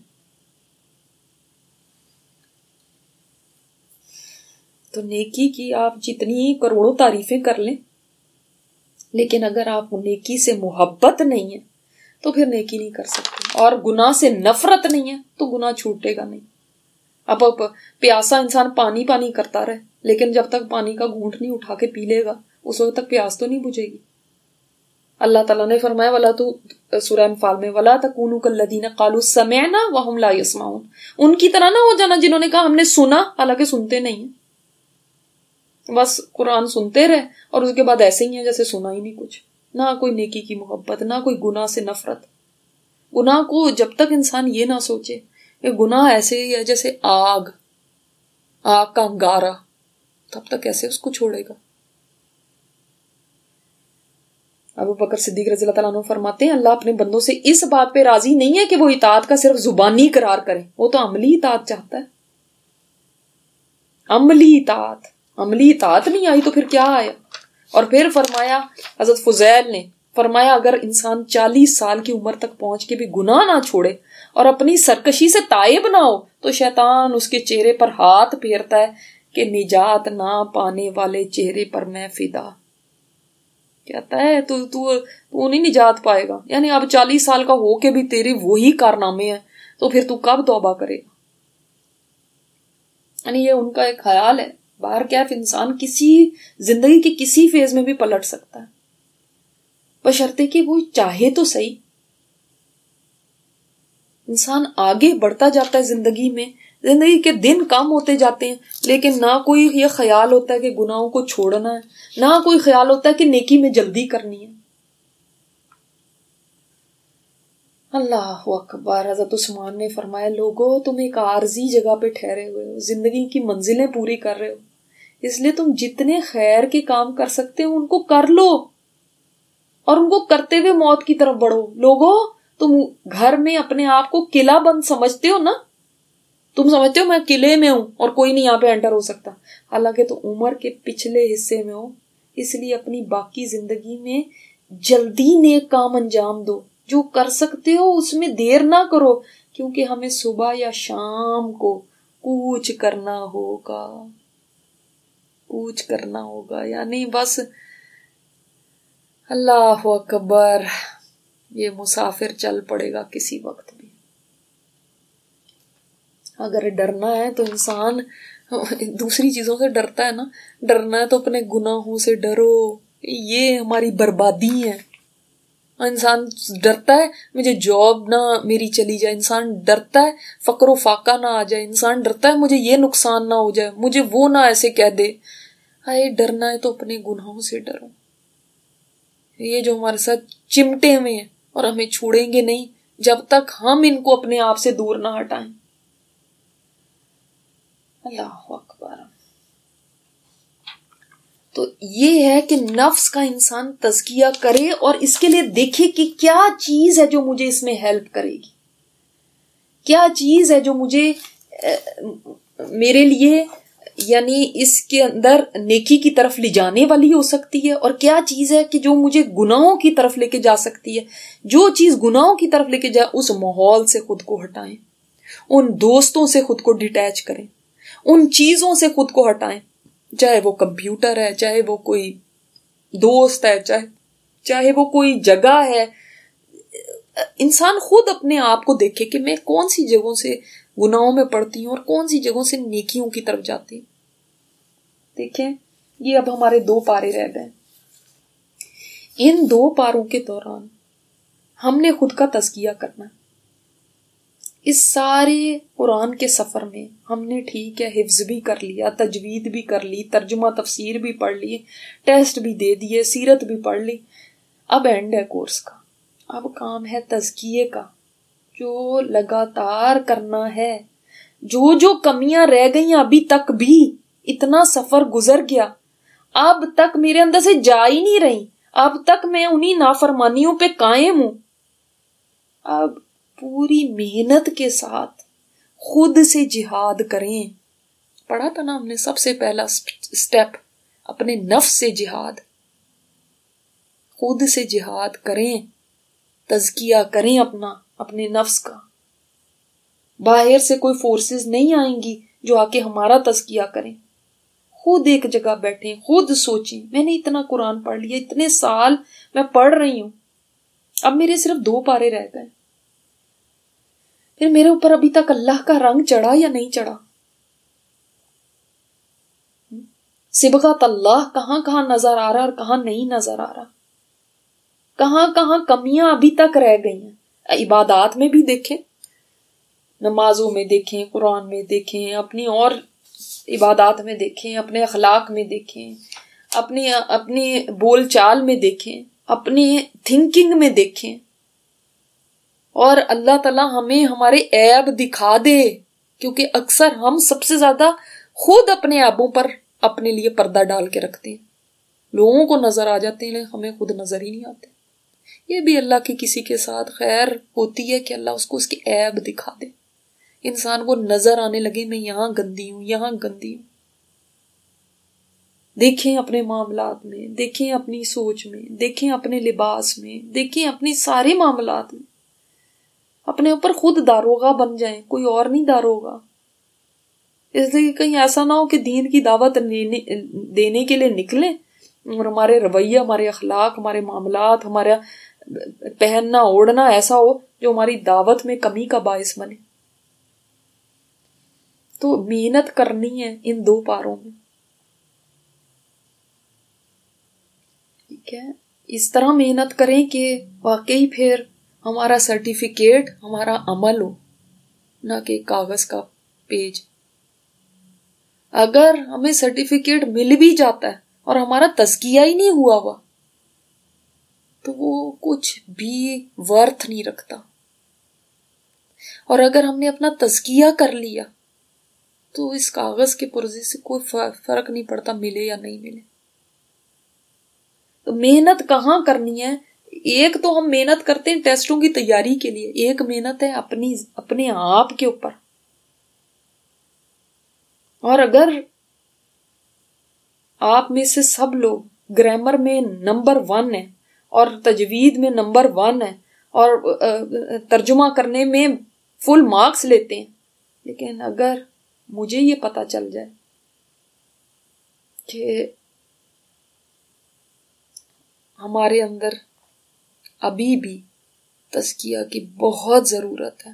تو نیکی کی آپ جتنی کروڑوں تعریفیں کر لیں، لیکن اگر آپ نیکی سے محبت نہیں ہے تو پھر نیکی نہیں کر سکتے. اور گناہ سے نفرت نہیں ہے تو گناہ چھوٹے گا نہیں. اب پیاسا انسان پانی پانی کرتا رہے، لیکن جب تک پانی کا گھونٹ نہیں اٹھا کے پی لے گا اس وقت تک پیاس تو نہیں بجھے گی. اللہ تعالیٰ نے فرمایا ولا تو سورہ انفال میں ولا تکونوا کالذین قالوا سمعنا وهم لا يسمعون. ان کی طرح نہ ہو جانا جنہوں نے کہا ہم نے سنا حالانکہ سنتے نہیں ہیں. بس قرآن سنتے رہے اور اس کے بعد ایسے ہی ہیں جیسے سنا ہی نہیں کچھ. نہ کوئی نیکی کی محبت، نہ کوئی گناہ سے نفرت. گناہ کو جب تک انسان یہ نہ سوچے کہ گناہ ایسے ہی ہے جیسے آگ کا انگارہ، تب تک ایسے اس کو چھوڑے گا. ابو بکر صدیق رضی اللہ تعالیٰ عنہ فرماتے ہیں اللہ اپنے بندوں سے اس بات پہ راضی نہیں ہے کہ وہ اطاعت کا صرف زبانی قرار کریں، وہ تو عملی اطاعت چاہتا ہے. عملی اطاعت نہیں آئی تو پھر کیا آیا؟ اور پھر فرمایا حضرت فضیل نے فرمایا اگر انسان 40 سال کی عمر تک پہنچ کے بھی گناہ نہ چھوڑے اور اپنی سرکشی سے تائب نہ ہو تو شیطان اس کے چہرے پر ہاتھ پھیرتا ہے کہ نجات نہ پانے والے چہرے پر میں فدا. کہتا ہے تو نہیں نجات پائے گا. یعنی اب 40 سال کا ہو کے بھی تیری وہی کارنامے ہیں تو پھر تو کب توبہ کرے گا؟ یعنی یہ ان کا ایک خیال ہے. باہر کیف انسان کسی زندگی کے کسی فیز میں بھی پلٹ سکتا ہے بشرطے کہ وہ چاہے تو صحیح. انسان آگے بڑھتا جاتا ہے زندگی میں، زندگی کے دن کم ہوتے جاتے ہیں، لیکن نہ کوئی یہ خیال ہوتا ہے کہ گناہوں کو چھوڑنا ہے، نہ کوئی خیال ہوتا ہے کہ نیکی میں جلدی کرنی ہے. اللہ اکبر. حضرت عثمان نے فرمایا لوگو تم ایک عارضی جگہ پہ ٹھہرے ہوئے ہو، زندگی کی منزلیں پوری کر رہے ہو، اس لیے تم جتنے خیر کے کام کر سکتے ہو ان کو کر لو اور ان کو کرتے ہوئے موت کی طرف بڑھو. لوگوں تم گھر میں اپنے آپ کو قلعہ بند سمجھتے ہو نا, تم سمجھتے ہو میں قلعے میں ہوں اور کوئی نہیں یہاں پہ انٹر ہو سکتا, حالانکہ تو عمر کے پچھلے حصے میں ہو. اس لیے اپنی باقی زندگی میں جلدی نیک کام انجام دو, جو کر سکتے ہو اس میں دیر نہ کرو, کیونکہ ہمیں صبح یا شام کو کوچ کرنا ہوگا. یعنی بس اللہ اکبر, یہ مسافر چل پڑے گا کسی وقت بھی. اگر ڈرنا ہے تو انسان دوسری چیزوں سے ڈرتا ہے نا, ڈرنا ہے تو اپنے گناہوں سے ڈرو, یہ ہماری بربادی ہے. انسان ڈرتا ہے مجھے جاب نہ میری چلی جائے, انسان ڈرتا ہے فقر و فاقہ نہ آ جائے, انسان ڈرتا ہے مجھے یہ نقصان نہ ہو جائے, مجھے وہ نہ ایسے کہہ دے. ہائے ڈرنا ہے تو اپنے گناہوں سے ڈرو. یہ جو ہمارے ساتھ چمٹے ہوئے ہیں اور ہمیں چھوڑیں گے نہیں جب تک ہم ان کو اپنے آپ سے دور نہ ہٹائیں. اللہ اکبر. تو یہ ہے کہ نفس کا انسان تزکیہ کرے اور اس کے لیے دیکھے کہ کیا چیز ہے جو مجھے اس میں ہیلپ کرے گی, کیا چیز ہے جو مجھے میرے لیے یعنی اس کے اندر نیکی کی طرف لے جانے والی ہو سکتی ہے, اور کیا چیز ہے کہ جو مجھے گناہوں کی طرف لے کے جا سکتی ہے. جو چیز گناہوں کی طرف لے کے جائے اس ماحول سے خود کو ہٹائیں, ان دوستوں سے خود کو ڈیٹیچ کریں, ان چیزوں سے خود کو ہٹائیں, چاہے وہ کمپیوٹر ہے, چاہے وہ کوئی دوست ہے, چاہے وہ کوئی جگہ ہے. انسان خود اپنے آپ کو دیکھے کہ میں کون سی جگہوں سے گناہوں میں پڑتی ہوں اور کون سی جگہوں سے نیکیوں کی طرف جاتی ہوں. دیکھیں یہ اب ہمارے 2 پارے رہ گئے. ان 2 پاروں کے دوران ہم نے خود کا تزکیہ کرنا. اس سارے قرآن کے سفر میں ہم نے ٹھیک ہے حفظ بھی کر لیا, تجوید بھی کر لی, ترجمہ تفسیر بھی پڑھ لی, ٹیسٹ بھی دے دیے, سیرت بھی پڑھ لی. اب اینڈ ہے کورس کا, اب کام ہے تزکیے کا جو لگاتار کرنا ہے. جو کمیاں رہ گئیں ابھی تک بھی, اتنا سفر گزر گیا, اب تک میرے اندر سے جا ہی نہیں رہی, اب تک میں انہی نافرمانیوں پہ قائم ہوں. اب پوری محنت کے ساتھ خود سے جہاد کریں. پڑھا تھا نا ہم نے سب سے پہلا سٹیپ اپنے نفس سے جہاد. خود سے جہاد کریں, تزکیہ کریں اپنے نفس کا. باہر سے کوئی فورسز نہیں آئیں گی جو آ کے ہمارا تزکیہ کریں. خود ایک جگہ بیٹھیں, خود سوچیں میں نے اتنا قرآن پڑھ لیا, اتنے سال میں پڑھ رہی ہوں, اب میرے صرف 2 پارے رہ گئے, پھر میرے اوپر ابھی تک اللہ کا رنگ چڑھا یا نہیں چڑھا. صبغت اللہ کہاں کہاں نظر آ رہا اور کہاں نہیں نظر آ رہا, کہاں کہاں کمیاں ابھی تک رہ گئی ہیں. عبادات میں بھی دیکھیں, نمازوں میں دیکھیں, قرآن میں دیکھیں, اپنی اور عبادات میں دیکھیں, اپنے اخلاق میں دیکھیں, اپنے بول چال میں دیکھیں, اپنے تھنکنگ میں دیکھیں. اور اللہ تعالیٰ ہمیں ہمارے عیب دکھا دے, کیونکہ اکثر ہم سب سے زیادہ خود اپنے عیبوں پر اپنے لیے پردہ ڈال کے رکھتے ہیں. لوگوں کو نظر آ جاتے ہیں ہمیں خود نظر ہی نہیں آتے. یہ بھی اللہ کی کسی کے ساتھ خیر ہوتی ہے کہ اللہ اس کو اس کے عیب دکھا دے, انسان کو نظر آنے لگے میں یہاں گندی ہوں, یہاں گندی ہوں. دیکھیں اپنے معاملات میں, دیکھیں اپنی سوچ میں, دیکھیں اپنے لباس میں, دیکھیں اپنے سارے معاملات میں. اپنے اوپر خود داروغہ بن جائیں, کوئی اور نہیں داروغہ. اس لیے کہیں ایسا نہ ہو کہ دین کی دعوت دینے کے لیے نکلیں اور ہمارے رویہ, ہمارے اخلاق, ہمارے معاملات, ہمارا پہننا اوڑھنا ایسا ہو جو ہماری دعوت میں کمی کا باعث بنے. تو محنت کرنی ہے ان 2 پاروں میں, ٹھیک ہے. اس طرح محنت کریں کہ واقعی پھر ہمارا سرٹیفکیٹ ہمارا عمل ہو, نہ کہ کاغذ کا پیج. اگر ہمیں سرٹیفکیٹ مل بھی جاتا ہے اور ہمارا تزکیہ ہی نہیں ہوا تو وہ کچھ بھی ورتھ نہیں رکھتا. اور اگر ہم نے اپنا تزکیہ کر لیا تو اس کاغذ کے پرزے سے کوئی فرق نہیں پڑتا ملے یا نہیں ملے. تو محنت کہاں کرنی ہے؟ ایک تو ہم محنت کرتے ہیں ٹیسٹوں کی تیاری کے لیے، ایک محنت ہے اپنے آپ کے اوپر. اور اگر آپ میں سے سب لوگ گرامر میں نمبر 1 ہیں اور تجوید میں نمبر 1 ہے اور ترجمہ کرنے میں فل مارکس لیتے ہیں، لیکن اگر مجھے یہ پتا چل جائے کہ ہمارے اندر ابھی بھی تزکیہ کی بہت ضرورت ہے،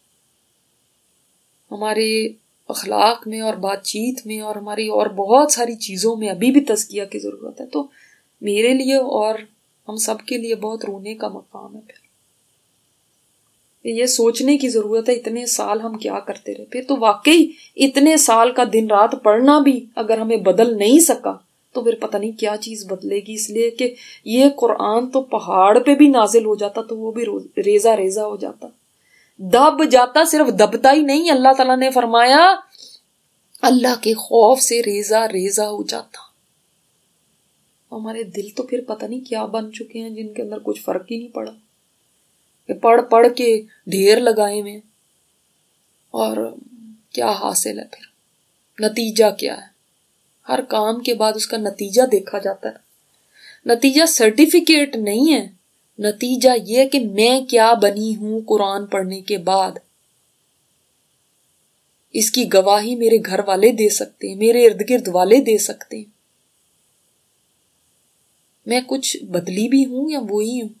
ہمارے اخلاق میں اور بات چیت میں اور ہماری اور بہت ساری چیزوں میں ابھی بھی تزکیہ کی ضرورت ہے، تو میرے لیے اور ہم سب کے لیے بہت رونے کا مقام ہے. پھر یہ سوچنے کی ضرورت ہے اتنے سال ہم کیا کرتے رہے. پھر تو واقعی اتنے سال کا دن رات پڑھنا بھی اگر ہمیں بدل نہیں سکا تو پھر پتہ نہیں کیا چیز بدلے گی. اس لیے کہ یہ قرآن تو پہاڑ پہ بھی نازل ہو جاتا تو وہ بھی ریزہ ریزہ ہو جاتا، دب جاتا. صرف دبتا ہی نہیں، اللہ تعالیٰ نے فرمایا اللہ کے خوف سے ریزہ ریزہ ہو جاتا. ہمارے دل تو پھر پتہ نہیں کیا بن چکے ہیں جن کے اندر کچھ فرق ہی نہیں پڑا، کہ پڑھ پڑھ کے ڈھیر لگائے ہوئے، اور کیا حاصل ہے پھر؟ نتیجہ کیا ہے؟ ہر کام کے بعد اس کا نتیجہ دیکھا جاتا ہے. نتیجہ سرٹیفکیٹ نہیں ہے، نتیجہ یہ کہ میں کیا بنی ہوں قرآن پڑھنے کے بعد. اس کی گواہی میرے گھر والے دے سکتے ہیں، میرے ارد گرد والے دے سکتے ہیں. میں کچھ بدلی بھی ہوں یا وہی ہوں؟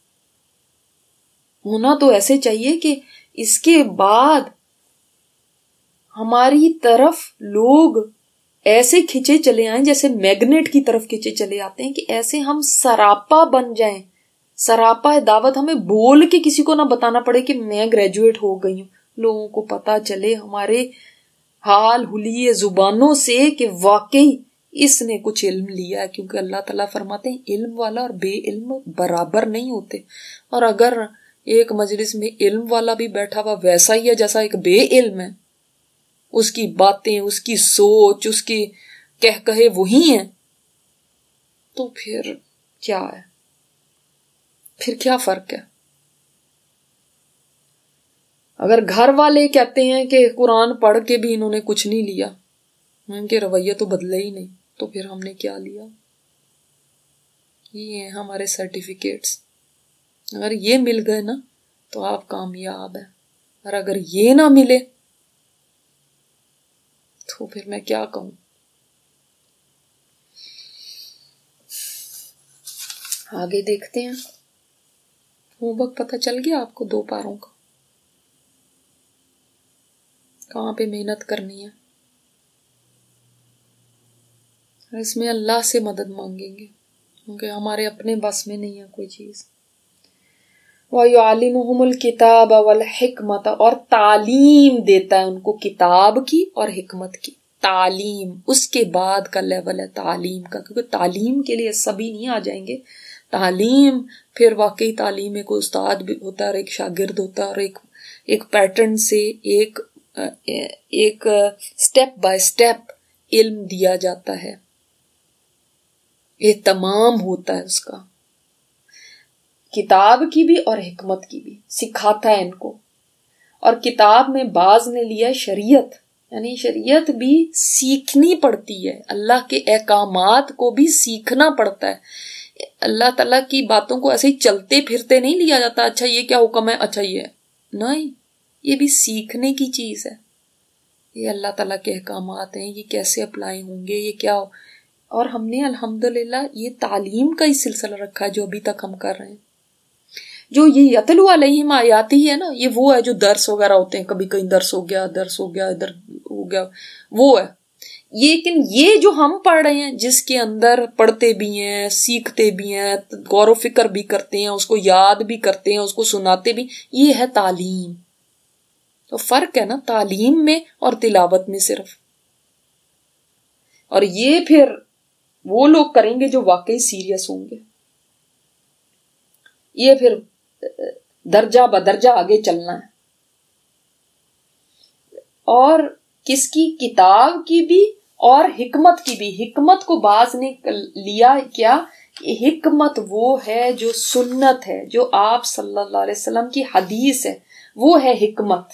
ہونا تو ایسے چاہیے کہ اس کے بعد ہماری طرف لوگ ایسے کھچے چلے آئیں جیسے میگنیٹ کی طرف کھچے چلے آتے ہیں، کہ ایسے ہم سراپا بن جائیں. سراپا دعوت، ہمیں بول کے کسی کو نہ بتانا پڑے کہ میں گریجویٹ ہو گئی ہوں. لوگوں کو پتا چلے ہمارے حال حلیے زبانوں سے کہ واقعی اس نے کچھ علم لیا ہے. کیونکہ اللہ تعالیٰ فرماتے ہیں علم والا اور بے علم برابر نہیں ہوتے. اور اگر ایک مجلس میں علم والا بھی بیٹھا ہوا ویسا ہی ہے جیسا ایک بے علم ہے، اس کی باتیں، اس کی سوچ، اس کی کہے وہی ہیں، تو پھر کیا ہے؟ پھر کیا فرق ہے؟ اگر گھر والے کہتے ہیں کہ قرآن پڑھ کے بھی انہوں نے کچھ نہیں لیا، ان کے رویے تو بدلے ہی نہیں، تو پھر ہم نے کیا لیا؟ یہ ہیں ہمارے سرٹیفکیٹس. اگر یہ مل گئے نا تو آپ کامیاب ہیں، اور اگر یہ نہ ملے تو پھر میں کیا کہوں. آگے دیکھتے ہیں. ہوم ورک پتہ چل گیا آپ کو 2 پاروں کا، کہاں پہ محنت کرنی ہے. اس میں اللہ سے مدد مانگیں گے کیونکہ ہمارے اپنے بس میں نہیں ہے کوئی چیز. وَيُعَلِّمُهُمُ الْكِتَابَ وَالْحِكْمَةَ، اور تعلیم دیتا ہے ان کو کتاب کی اور حکمت کی. تعلیم اس کے بعد کا لیول ہے تعلیم کا، کیونکہ تعلیم کے لیے سبھی نہیں آ جائیں گے. تعلیم پھر واقعی تعلیم ایک استاد بھی ہوتا ہے اور ایک شاگرد ہوتا ہے، اور ایک پیٹرن سے ایک سٹیپ بائی سٹیپ علم دیا جاتا ہے، اہتمام ہوتا ہے اس کا، کتاب کی بھی اور حکمت کی بھی سکھاتا ہے ان کو. اور کتاب میں بعض نے لیا شریعت، یعنی شریعت بھی سیکھنی پڑتی ہے، اللہ کے احکامات کو بھی سیکھنا پڑتا ہے. اللہ تعالیٰ کی باتوں کو ایسے ہی چلتے پھرتے نہیں لیا جاتا، اچھا یہ کیا حکم ہے، اچھا یہ نہیں، یہ بھی سیکھنے کی چیز ہے. یہ اللہ تعالیٰ کے احکامات ہیں، یہ کیسے اپلائی ہوں گے، یہ کیا ہو. اور ہم نے الحمدللہ یہ تعلیم کا ہی سلسلہ رکھا ہے جو ابھی تک ہم کر رہے ہیں. جو یہ یتلو علیہم آیاتی ہے نا، یہ وہ ہے جو درس وغیرہ ہوتے ہیں، کبھی کہیں درس ہو گیا ادھر ہو گیا، وہ ہے. لیکن یہ جو ہم پڑھ رہے ہیں، جس کے اندر پڑھتے بھی ہیں، سیکھتے بھی ہیں، غور و فکر بھی کرتے ہیں، اس کو یاد بھی کرتے ہیں، اس کو سناتے بھی، یہ ہے تعلیم. تو فرق ہے نا تعلیم میں اور تلاوت میں صرف. اور یہ پھر وہ لوگ کریں گے جو واقعی سیریس ہوں گے. یہ پھر درجہ بدرجہ آگے چلنا ہے. اور کس کی؟ کتاب کی بھی اور حکمت کی بھی. حکمت کو بعض نے لیا کیا؟ حکمت وہ ہے جو سنت ہے، جو آپ صلی اللہ علیہ وسلم کی حدیث ہے، وہ ہے حکمت.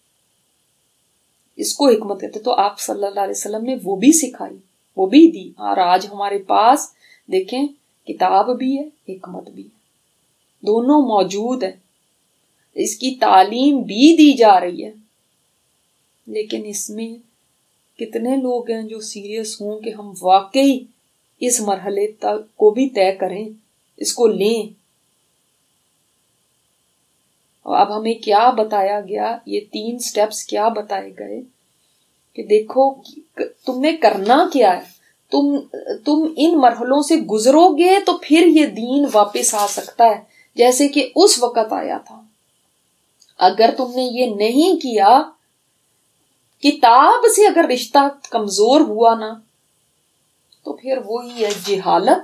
اس کو حکمت کہتے. تو آپ صلی اللہ علیہ وسلم نے وہ بھی سکھائی، وہ بھی دی. اور آج ہمارے پاس دیکھیں کتاب بھی ہے، حکمت بھی ہے، دونوں موجود ہیں. اس کی تعلیم بھی دی جا رہی ہے. لیکن اس میں کتنے لوگ ہیں جو سیریس ہوں کہ ہم واقعی اس مرحلے تک کو بھی طے کریں، اس کو لیں. اب ہمیں کیا بتایا گیا؟ یہ 3 سٹیپس کیا بتائے گئے کہ دیکھو تم نے کرنا کیا ہے. تم ان مرحلوں سے گزرو گے تو پھر یہ دین واپس آ سکتا ہے جیسے کہ اس وقت آیا تھا. اگر تم نے یہ نہیں کیا، کتاب سے اگر رشتہ کمزور ہوا نا، تو پھر وہی ہے جہالت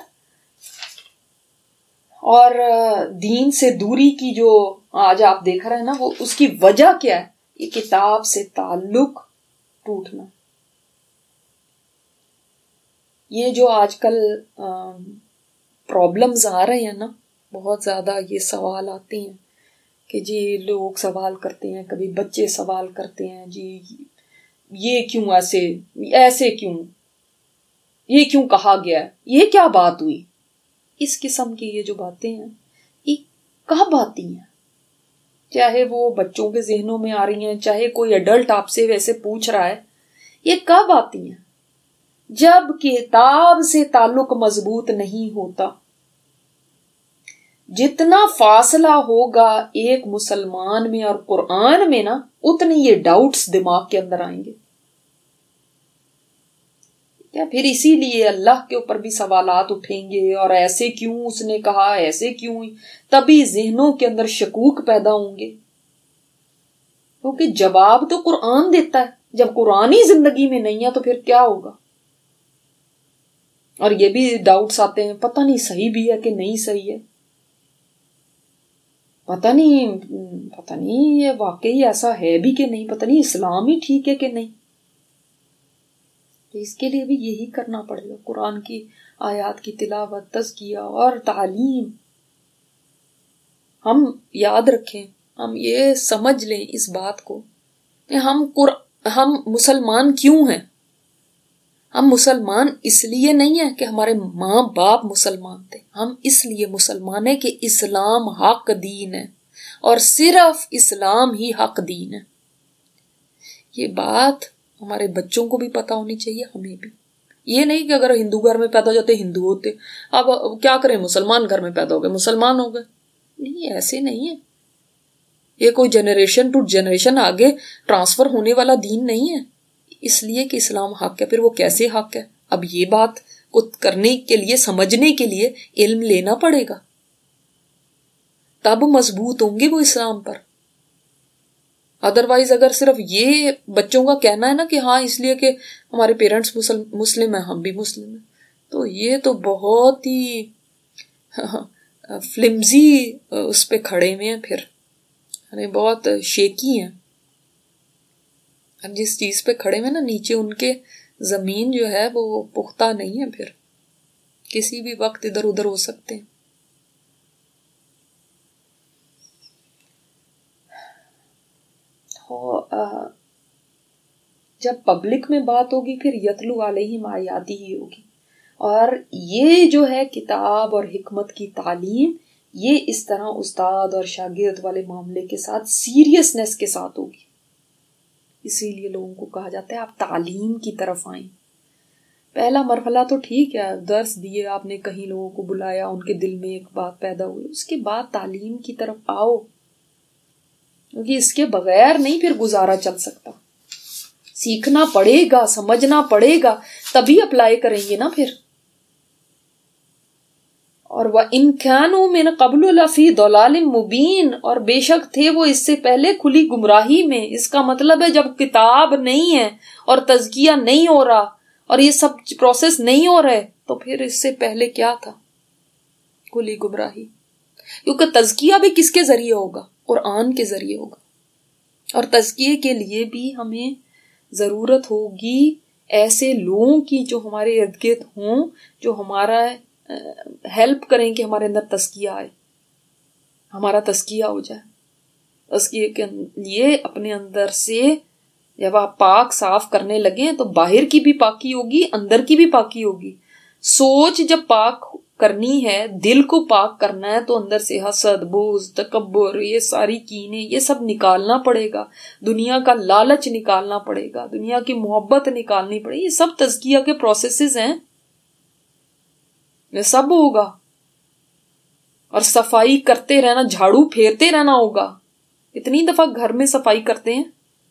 اور دین سے دوری کی جو آج آپ دیکھ رہے ہیں نا، وہ اس کی وجہ کیا ہے؟ یہ کتاب سے تعلق ٹوٹنا. یہ جو آج کل پرابلمز آ رہے ہیں نا، بہت زیادہ یہ سوال آتے ہیں کہ جی لوگ سوال کرتے ہیں، کبھی بچے سوال کرتے ہیں جی یہ کیوں ایسے کیوں، یہ کیوں کہا گیا ہے، یہ کیا بات ہوئی. اس قسم کی یہ جو باتیں ہیں یہ کب آتی ہیں؟ چاہے وہ بچوں کے ذہنوں میں آ رہی ہیں، چاہے کوئی ایڈلٹ آپ سے ویسے پوچھ رہا ہے، یہ کب آتی ہیں؟ جب کتاب سے تعلق مضبوط نہیں ہوتا. جتنا فاصلہ ہوگا ایک مسلمان میں اور قرآن میں نا، اتنے یہ ڈاؤٹس دماغ کے اندر آئیں گے. کیا پھر اسی لیے اللہ کے اوپر بھی سوالات اٹھیں گے، اور ایسے کیوں اس نے کہا، ایسے کیوں، تبھی ذہنوں کے اندر شکوک پیدا ہوں گے. کیونکہ جواب تو قرآن دیتا ہے. جب قرآن ہی زندگی میں نہیں ہے تو پھر کیا ہوگا؟ اور یہ بھی ڈاؤٹس آتے ہیں، پتہ نہیں صحیح بھی ہے کہ نہیں صحیح ہے، پتہ نہیں یہ واقعی ایسا ہے بھی کہ نہیں، پتہ نہیں اسلام ہی ٹھیک ہے کہ نہیں. تو اس کے لیے بھی یہی کرنا پڑے گا، قرآن کی آیات کی تلاوت، تزکیہ اور تعلیم. ہم یاد رکھیں، ہم یہ سمجھ لیں اس بات کو کہ ہم مسلمان کیوں ہیں. ہم مسلمان اس لیے نہیں ہیں کہ ہمارے ماں باپ مسلمان تھے. ہم اس لیے مسلمان ہیں کہ اسلام حق دین ہے، اور صرف اسلام ہی حق دین ہے. یہ بات ہمارے بچوں کو بھی پتا ہونی چاہیے، ہمیں بھی. یہ نہیں کہ اگر ہندو گھر میں پیدا ہو جاتے ہندو ہوتے، اب کیا کریں، مسلمان گھر میں پیدا ہو گئے مسلمان ہو گئے. نہیں، ایسے نہیں ہے. یہ کوئی جنریشن ٹو جنریشن آگے ٹرانسفر ہونے والا دین نہیں ہے. اس لیے کہ اسلام حق ہے. پھر وہ کیسے حق ہے؟ اب یہ بات کو کرنے کے لیے، سمجھنے کے لیے علم لینا پڑے گا، تب مضبوط ہوں گے وہ اسلام پر. ادروائز اگر صرف یہ بچوں کا کہنا ہے نا کہ ہاں اس لیے کہ ہمارے پیرنٹس مسلم ہیں ہم بھی مسلم ہیں، تو یہ تو بہت ہی فلمزی اس پہ کھڑے ہوئے ہیں. پھر یعنی بہت شیکی ہیں. جس چیز پہ کھڑے ہوئے نا، نیچے ان کے زمین جو ہے وہ پختہ نہیں ہے، پھر کسی بھی وقت ادھر ادھر ہو سکتے ہیں. جب پبلک میں بات ہوگی پھر یتلو علیہم آیاتی ہی ہوگی. اور یہ جو ہے کتاب اور حکمت کی تعلیم، یہ اس طرح استاد اور شاگرد والے معاملے کے ساتھ سیریسنس کے ساتھ ہوگی. اسی لیے لوگوں کو کہا جاتا ہے آپ تعلیم کی طرف آئیں. پہلا مرحلہ تو ٹھیک ہے، درس دیے آپ نے، کہیں لوگوں کو بلایا، ان کے دل میں ایک بات پیدا ہوئی، اس کے بعد تعلیم کی طرف آؤ، کیونکہ اس کے بغیر نہیں پھر گزارا چل سکتا. سیکھنا پڑے گا، سمجھنا پڑے گا، تبھی اپلائی کریں گے نا پھر. اور وَإِن كَانُوا مِن قَبْلُ لَفِي ضَلَالٍ مُبِينٍ، اور بے شک تھے وہ اس سے پہلے کھلی گمراہی میں. اس کا مطلب ہے جب کتاب نہیں ہے اور تزکیہ نہیں ہو رہا اور یہ سب پروسیس نہیں ہو رہے، تو پھر اس سے پہلے کیا تھا؟ کھلی گمراہی. کیونکہ تزکیہ بھی کس کے ذریعے ہوگا؟ قرآن کے ذریعے ہوگا. اور تزکیے کے لیے بھی ہمیں ضرورت ہوگی ایسے لوگوں کی جو ہمارے ارد گرد ہوں، جو ہمارا ہیلپ کریں کہ ہمارے اندر تزکیہ آئے، ہمارا تزکیہ ہو جائے. تزکیے کے لیے اپنے اندر سے جب آپ پاک صاف کرنے لگیں تو باہر کی بھی پاکی ہوگی، اندر کی بھی پاکی ہوگی. سوچ جب پاک کرنی ہے، دل کو پاک کرنا ہے، تو اندر سے حسد، بغض، تکبر، یہ ساری کینے، یہ سب نکالنا پڑے گا. دنیا کا لالچ نکالنا پڑے گا، دنیا کی محبت نکالنی پڑے گی. یہ سب تزکیہ کے پروسیسز ہیں، یہ سب ہوگا. اور صفائی کرتے رہنا، جھاڑو پھیرتے رہنا ہوگا. کتنی دفعہ گھر میں صفائی کرتے ہیں،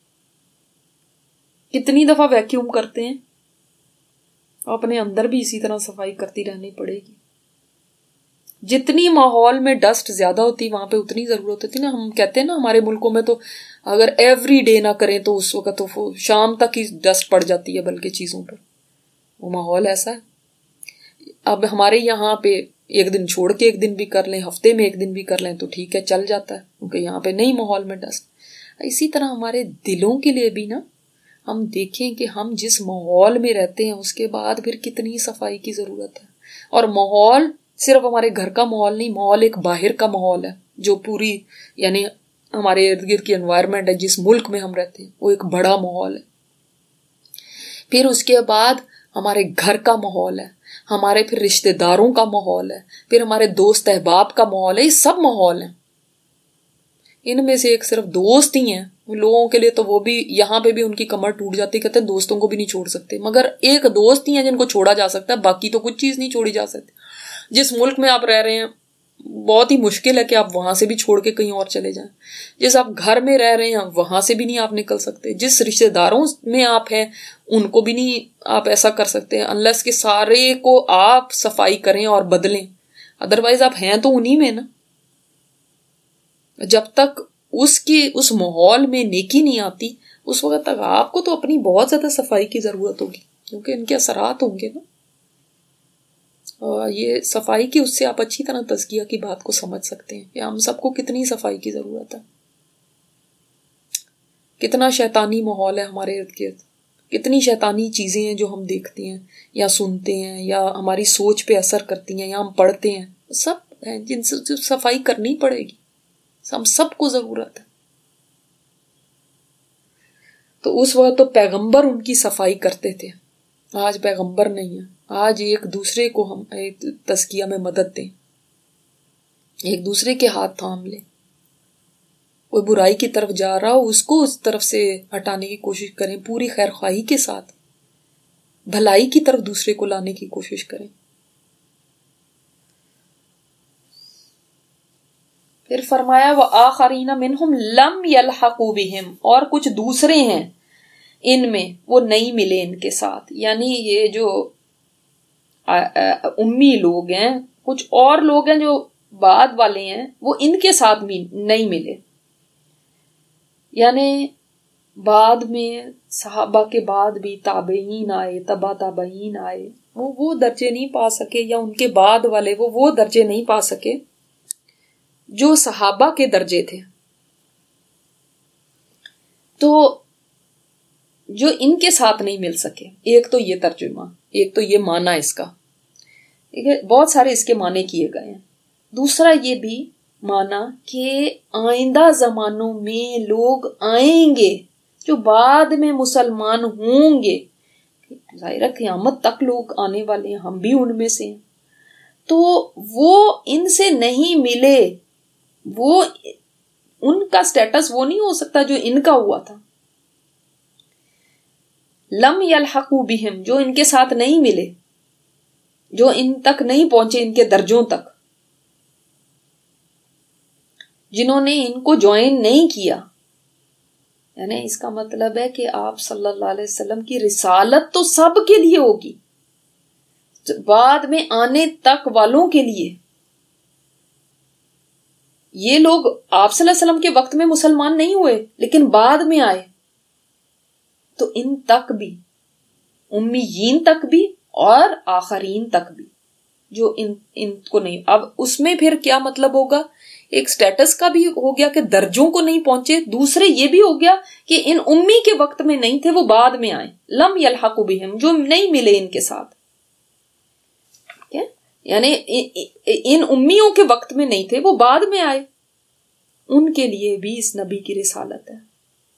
کتنی دفعہ ویکیوم کرتے ہیں. اپنے اندر بھی اسی طرح صفائی کرتی رہنی پڑے گی. جتنی ماحول میں ڈسٹ زیادہ ہوتی وہاں پہ اتنی ضرورت ہوتی نا. ہم کہتے ہیں نا ہمارے ملکوں میں تو اگر ایوری ڈے نہ کریں تو اس وقت تو شام تک ہی ڈسٹ پڑ جاتی ہے بلکہ چیزوں پر. وہ ماحول ایسا ہے. اب ہمارے یہاں پہ ایک دن چھوڑ کے ایک دن بھی کر لیں، ہفتے میں ایک دن بھی کر لیں تو ٹھیک ہے، چل جاتا ہے، کیونکہ یہاں پہ نہیں ماحول میں ڈسٹ. اسی طرح ہمارے دلوں کے لیے بھی نا ہم دیکھیں کہ ہم جس ماحول میں رہتے ہیں اس کے بعد پھر کتنی صفائی کی ضرورت ہے. اور ماحول صرف ہمارے گھر کا ماحول نہیں، ماحول ایک باہر کا ماحول ہے جو پوری یعنی ہمارے ارد گرد کی انوائرمنٹ ہے، جس ملک میں ہم رہتے ہیں وہ ایک بڑا ماحول ہے. پھر اس کے بعد ہمارے گھر کا ماحول ہے، ہمارے پھر رشتہ داروں کا ماحول ہے، پھر ہمارے دوست احباب کا ماحول ہے. یہ سب ماحول ہیں. ان میں سے ایک صرف دوست ہی ہیں لوگوں کے لیے، تو وہ بھی یہاں پہ بھی ان کی کمر ٹوٹ جاتی، کہتے ہیں دوستوں کو بھی نہیں چھوڑ سکتے. مگر ایک دوست ہی ہیں جن کو چھوڑا جا سکتا ہے، باقی تو کچھ چیز نہیں چھوڑی جا سکتی. جس ملک میں آپ رہ رہے ہیں بہت ہی مشکل ہے کہ آپ وہاں سے بھی چھوڑ کے کہیں اور چلے جائیں. جس آپ گھر میں رہ رہے ہیں وہاں سے بھی نہیں آپ نکل سکتے. جس رشتہ داروں میں آپ ہیں ان کو بھی نہیں آپ ایسا کر سکتے انلیس کہ سارے کو آپ صفائی کریں اور بدلیں. ادروائز آپ ہیں تو انہی میں نا. جب تک اس ماحول میں نیکی نہیں آتی اس وقت تک آپ کو تو اپنی بہت زیادہ صفائی کی ضرورت ہوگی، کیونکہ ان کے اثرات ہوں گے نا. اور یہ صفائی کی اس سے آپ اچھی طرح تزکیہ کی بات کو سمجھ سکتے ہیں کہ ہم سب کو کتنی صفائی کی ضرورت ہے. کتنا شیطانی ماحول ہے ہمارے ارد گرد، کتنی شیطانی چیزیں ہیں جو ہم دیکھتے ہیں یا سنتے ہیں یا ہماری سوچ پہ اثر کرتی ہیں یا ہم پڑھتے ہیں. سب ہیں جن سے صفائی کرنی پڑے گی، ہم سب کو ضرورت ہے. تو اس وقت تو پیغمبر ان کی صفائی کرتے تھے، آج پیغمبر نہیں ہے. آج ایک دوسرے کو ہم تزکیہ میں مدد دیں، ایک دوسرے کے ہاتھ تھام لیں. کوئی برائی کی طرف جا رہا ہو اس کو اس طرف سے ہٹانے کی کوشش کریں، پوری خیر خواہی کے ساتھ بھلائی کی طرف دوسرے کو لانے کی کوشش کریں. پھر فرمایا وَآخَرِينَ مِنْهُمْ لَمْ يَلْحَقُوا بِهِمْ، اور کچھ دوسرے ہیں ان میں وہ نہیں ملے ان کے ساتھ. یعنی یہ جو امی لوگ ہیں، کچھ اور لوگ ہیں جو بعد والے ہیں وہ ان کے ساتھ نہیں ملے. یعنی بعد میں صحابہ کے بعد بھی تابعین آئے، تبع تابعین آئے، وہ درجے نہیں پا سکے، یا ان کے بعد والے وہ درجے نہیں پا سکے جو صحابہ کے درجے تھے. تو جو ان کے ساتھ نہیں مل سکے، ایک تو یہ ترجمہ، ایک تو یہ معنی اس کا، بہت سارے اس کے معنی کیے گئے ہیں. دوسرا یہ بھی معنی کہ آئندہ زمانوں میں لوگ آئیں گے جو بعد میں مسلمان ہوں گے. ظاہر ہے قیامت تک لوگ آنے والے ہیں، ہم بھی ان میں سے ہیں. تو وہ ان سے نہیں ملے، وہ ان کا سٹیٹس وہ نہیں ہو سکتا جو ان کا ہوا تھا. لم یلحقوا بہم، جو ان کے ساتھ نہیں ملے، جو ان تک نہیں پہنچے، ان کے درجوں تک، جنہوں نے ان کو جوائن نہیں کیا. یعنی اس کا مطلب ہے کہ آپ صلی اللہ علیہ وسلم کی رسالت تو سب کے لیے ہوگی، بعد میں آنے تک والوں کے لیے. یہ لوگ آپ صلی اللہ علیہ وسلم کے وقت میں مسلمان نہیں ہوئے لیکن بعد میں آئے، تو ان تک بھی، امیین تک بھی اور آخرین تک بھی جو ان کو نہیں. اب اس میں پھر کیا مطلب ہوگا؟ ایک سٹیٹس کا بھی ہو گیا کہ درجوں کو نہیں پہنچے، دوسرے یہ بھی ہو گیا کہ ان امی کے وقت میں نہیں تھے، وہ بعد میں آئے، لم یلحقوا بہم، جو نہیں ملے ان کے ساتھ، یعنی ان امیوں کے وقت میں نہیں تھے، وہ بعد میں آئے، ان کے لیے بھی اس نبی کی رسالت ہے،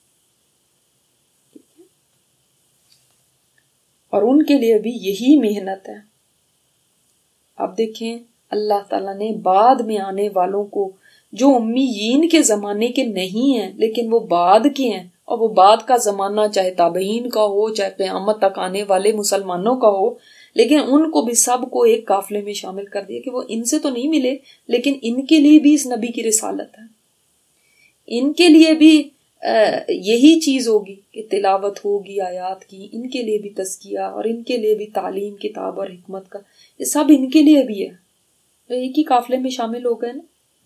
اور ان کے لیے بھی یہی محنت ہے۔ اب دیکھیں اللہ تعالیٰ نے بعد میں آنے والوں کو، جو امیین کے زمانے کے نہیں ہیں لیکن وہ بعد کے ہیں، اور وہ بعد کا زمانہ چاہے تابعین کا ہو چاہے قیامت تک آنے والے مسلمانوں کا ہو، لیکن ان کو بھی سب کو ایک قافلے میں شامل کر دیا کہ وہ ان سے تو نہیں ملے، لیکن ان کے لیے بھی اس نبی کی رسالت ہے، ان کے لیے بھی یہی چیز ہوگی کہ تلاوت ہوگی آیات کی، ان کے لیے بھی تزکیہ، اور ان کے لیے بھی تعلیم کتاب اور حکمت کا، یہ سب ان کے لیے بھی ہے، ایک ہی قافلے میں شامل ہو گئے نا۔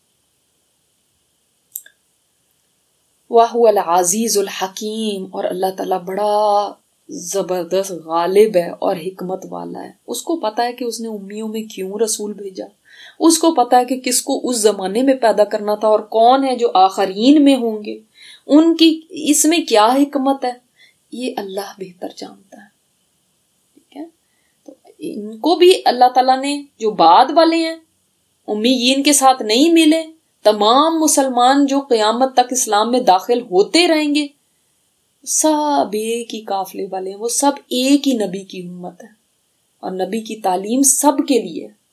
وَهُوَ الْعَزِيزُ الْحَكِيمُ، اور اللہ تعالیٰ بڑا زبردست غالب ہے اور حکمت والا ہے، اس کو پتا ہے کہ اس نے امیوں میں کیوں رسول بھیجا، اس کو پتا ہے کہ کس کو اس زمانے میں پیدا کرنا تھا اور کون ہے جو آخرین میں ہوں گے، ان کی اس میں کیا حکمت ہے، یہ اللہ بہتر جانتا ہے، ٹھیک ہے۔ تو ان کو بھی اللہ تعالیٰ نے، جو بعد والے ہیں امیین کے ساتھ نہیں ملے، تمام مسلمان جو قیامت تک اسلام میں داخل ہوتے رہیں گے، سب ایک ہی قافلے والے ہیں، وہ سب ایک ہی نبی کی امت ہے، اور نبی کی تعلیم سب کے لیے ہے۔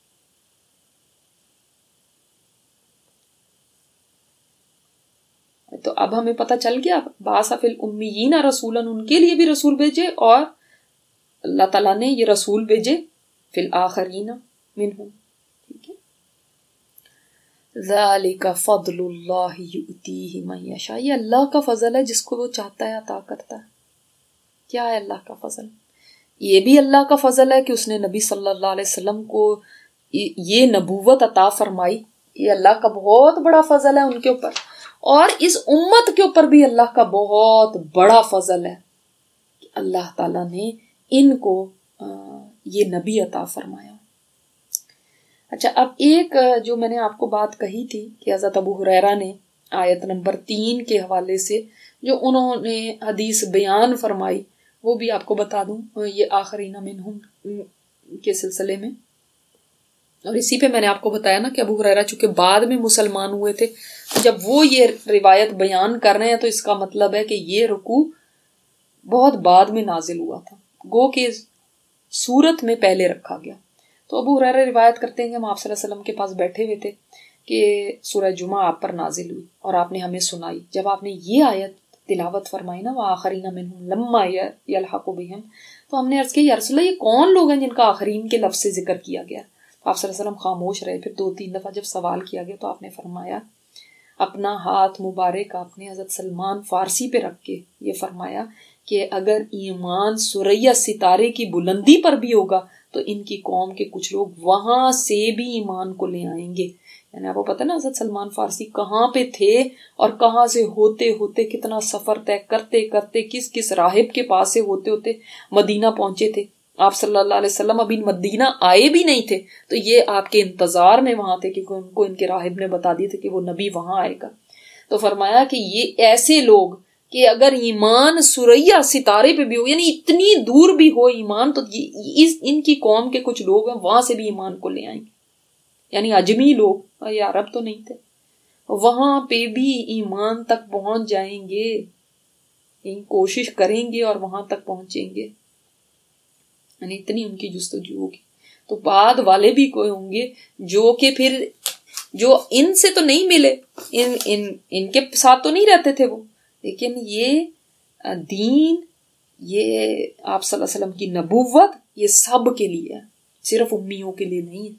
تو اب ہمیں پتہ چل گیا، بعث فی الامیین رسولا، ان کے لیے بھی رسول بھیجے، اور اللہ تعالیٰ نے یہ رسول بھیجے فی الآخرین منہم، ٹھیک ہے۔ ذالک فضل اللہ یؤتیہ من یشاء، یہ اللہ کا فضل ہے، جس کو وہ چاہتا ہے عطا کرتا ہے۔ کیا ہے اللہ کا فضل؟ یہ بھی اللہ کا فضل ہے کہ اس نے نبی صلی اللہ علیہ وسلم کو یہ نبوت عطا فرمائی، یہ اللہ کا بہت بڑا فضل ہے ان کے اوپر، اور اس امت کے اوپر بھی اللہ کا بہت بڑا فضل ہے کہ اللہ تعالیٰ نے ان کو یہ نبی عطا فرمایا۔ اچھا، اب ایک جو میں نے آپ کو بات کہی تھی کہ حضرت ابو ہریرہ نے آیت نمبر 3 کے حوالے سے جو انہوں نے حدیث بیان فرمائی، وہ بھی آپ کو بتا دوں، یہ آخرین منہم کے سلسلے میں، اور اسی پہ میں نے آپ کو بتایا نا کہ ابو ہریرہ چونکہ بعد میں مسلمان ہوئے تھے، جب وہ یہ روایت بیان کر رہے ہیں تو اس کا مطلب ہے کہ یہ رکوع بہت بعد میں نازل ہوا تھا، گو کہ سورت میں پہلے رکھا گیا۔ تو ابو ہریرہ روایت کرتے ہیں کہ ہم آپ صلی اللہ علیہ وسلم کے پاس بیٹھے ہوئے تھے کہ سورہ جمعہ آپ پر نازل ہوئی اور آپ نے ہمیں سنائی، جب آپ نے یہ آیت تلاوت فرمائی نا، وآخرین منہم لما یلحقوا بہم، تو ہم نے عرض کی یا رسول اللہ یہ کون لوگ ہیں جن کا آخرین کے لفظ سے ذکر کیا گیا؟ تو آپ صلی اللہ علیہ وسلم خاموش رہے، پھر 2-3 دفعہ جب سوال کیا گیا تو آپ نے فرمایا، اپنا ہاتھ مبارک آپ نے حضرت سلمان فارسی پہ رکھ کے یہ فرمایا کہ اگر ایمان ثریا ستارے کی بلندی پر بھی ہوگا تو ان کی قوم کے کچھ لوگ وہاں سے بھی ایمان کو لے آئیں گے۔ یعنی آپ کو پتہ نا حضرت سلمان فارسی کہاں پہ تھے اور کہاں سے ہوتے ہوتے کتنا سفر طے کرتے کرتے کس کس راہب کے پاس سے ہوتے ہوتے مدینہ پہنچے تھے۔ آپ صلی اللہ علیہ وسلم ابھی مدینہ آئے بھی نہیں تھے، تو یہ آپ کے انتظار میں وہاں تھے کہ ان کو ان کے راہب نے بتا دی تھے کہ وہ نبی وہاں آئے گا۔ تو فرمایا کہ یہ ایسے لوگ کہ اگر ایمان ثریا ستارے پہ بھی ہو، یعنی اتنی دور بھی ہو ایمان، تو ان کی قوم کے کچھ لوگ ہیں وہاں سے بھی ایمان کو لے آئیں گے، یعنی عجمی لوگ، یہ عرب تو نہیں تھے، وہاں پہ بھی ایمان تک پہنچ جائیں گے، کوشش کریں گے اور وہاں تک پہنچیں گے، یعنی اتنی ان کی جستجو ہوگی۔ تو بعد والے بھی کوئی ہوں گے جو کہ پھر جو ان سے تو نہیں ملے، ان کے ساتھ تو نہیں رہتے تھے وہ، لیکن یہ دین، یہ آپ صلی اللہ علیہ وسلم کی نبوت، یہ سب کے لیے ہے، صرف امیوں کے لیے نہیں ہے۔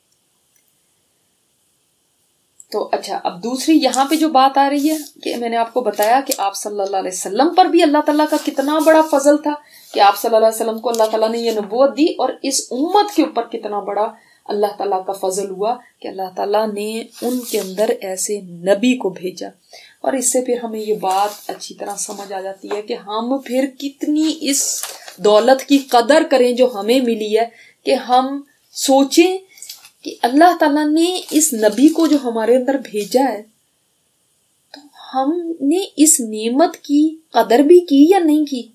تو اچھا، اب دوسری یہاں پہ جو بات آ رہی ہے کہ میں نے آپ کو بتایا کہ آپ صلی اللہ علیہ وسلم پر بھی اللہ تعالیٰ کا کتنا بڑا فضل تھا کہ آپ صلی اللہ علیہ وسلم کو اللہ تعالیٰ نے یہ نبوت دی، اور اس امت کے اوپر کتنا بڑا اللہ تعالیٰ کا فضل ہوا کہ اللہ تعالیٰ نے ان کے اندر ایسے نبی کو بھیجا۔ اور اس سے پھر ہمیں یہ بات اچھی طرح سمجھ آ جاتی ہے کہ ہم پھر کتنی اس دولت کی قدر کریں جو ہمیں ملی ہے، کہ ہم سوچیں کہ اللہ تعالیٰ نے اس نبی کو جو ہمارے اندر بھیجا ہے تو ہم نے اس نعمت کی قدر بھی کی یا نہیں کی.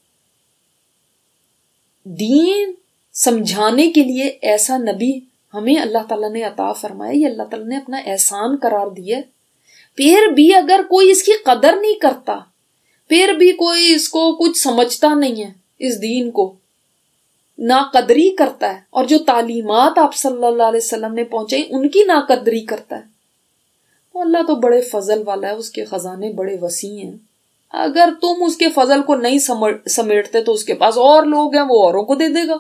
دین سمجھانے کے لیے ایسا نبی ہمیں اللہ تعالیٰ نے عطا فرمایا، یہ اللہ تعالیٰ نے اپنا احسان قرار دیا. پھر بھی اگر کوئی اس کی قدر نہیں کرتا، پھر بھی کوئی اس کو کچھ سمجھتا نہیں ہے، اس دین کو ناقدری کرتا ہے، اور جو تعلیمات آپ صلی اللہ علیہ وسلم نے پہنچائی ان کی ناقدری کرتا ہے، تو اللہ تو بڑے فضل والا ہے، اس کے خزانے بڑے وسیع ہیں. اگر تم اس کے فضل کو نہیں سمیٹتے تو اس کے پاس اور لوگ ہیں، وہ اوروں کو دے دے گا.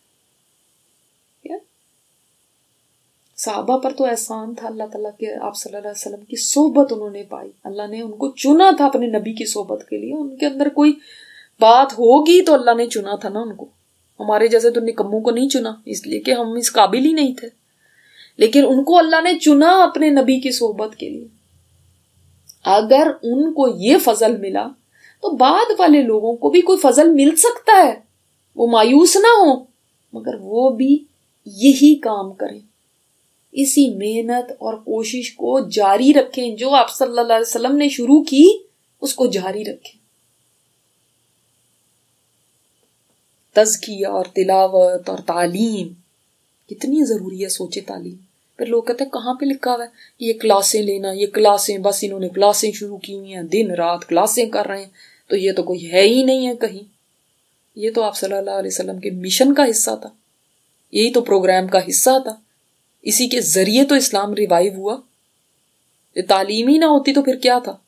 صحابہ پر تو احسان تھا اللہ تعالیٰ کے، آپ صلی اللہ علیہ وسلم کی صحبت انہوں نے پائی، اللہ نے ان کو چنا تھا اپنے نبی کی صحبت کے لیے. ان کے اندر کوئی بات ہوگی تو اللہ نے چنا تھا نا ان کو. ہمارے جیسے تو نکموں کو نہیں چنا، اس لیے کہ ہم اس قابل ہی نہیں تھے، لیکن ان کو اللہ نے چنا اپنے نبی کی صحبت کے لیے. اگر ان کو یہ فضل ملا تو بعد والے لوگوں کو بھی کوئی فضل مل سکتا ہے، وہ مایوس نہ ہو، مگر وہ بھی یہی کام کریں، اسی محنت اور کوشش کو جاری رکھیں جو آپ صلی اللہ علیہ وسلم نے شروع کی، اس کو جاری رکھیں. تزکیہ اور تلاوت اور تعلیم کتنی ضروری ہے. سوچے تعلیم. پھر لوگ کہتے ہیں کہاں پہ لکھا ہوا ہے کہ یہ کلاسیں لینا، یہ کلاسیں، بس انہوں نے کلاسیں شروع کی ہوئی ہیں، دن رات کلاسیں کر رہے ہیں، تو یہ تو کوئی ہے ہی نہیں ہے کہیں. یہ تو آپ صلی اللہ علیہ وسلم کے مشن کا حصہ تھا، یہی تو پروگرام کا حصہ تھا، اسی کے ذریعے تو اسلام ریوائیو ہوا. یہ تعلیم ہی نہ ہوتی تو پھر کیا تھا؟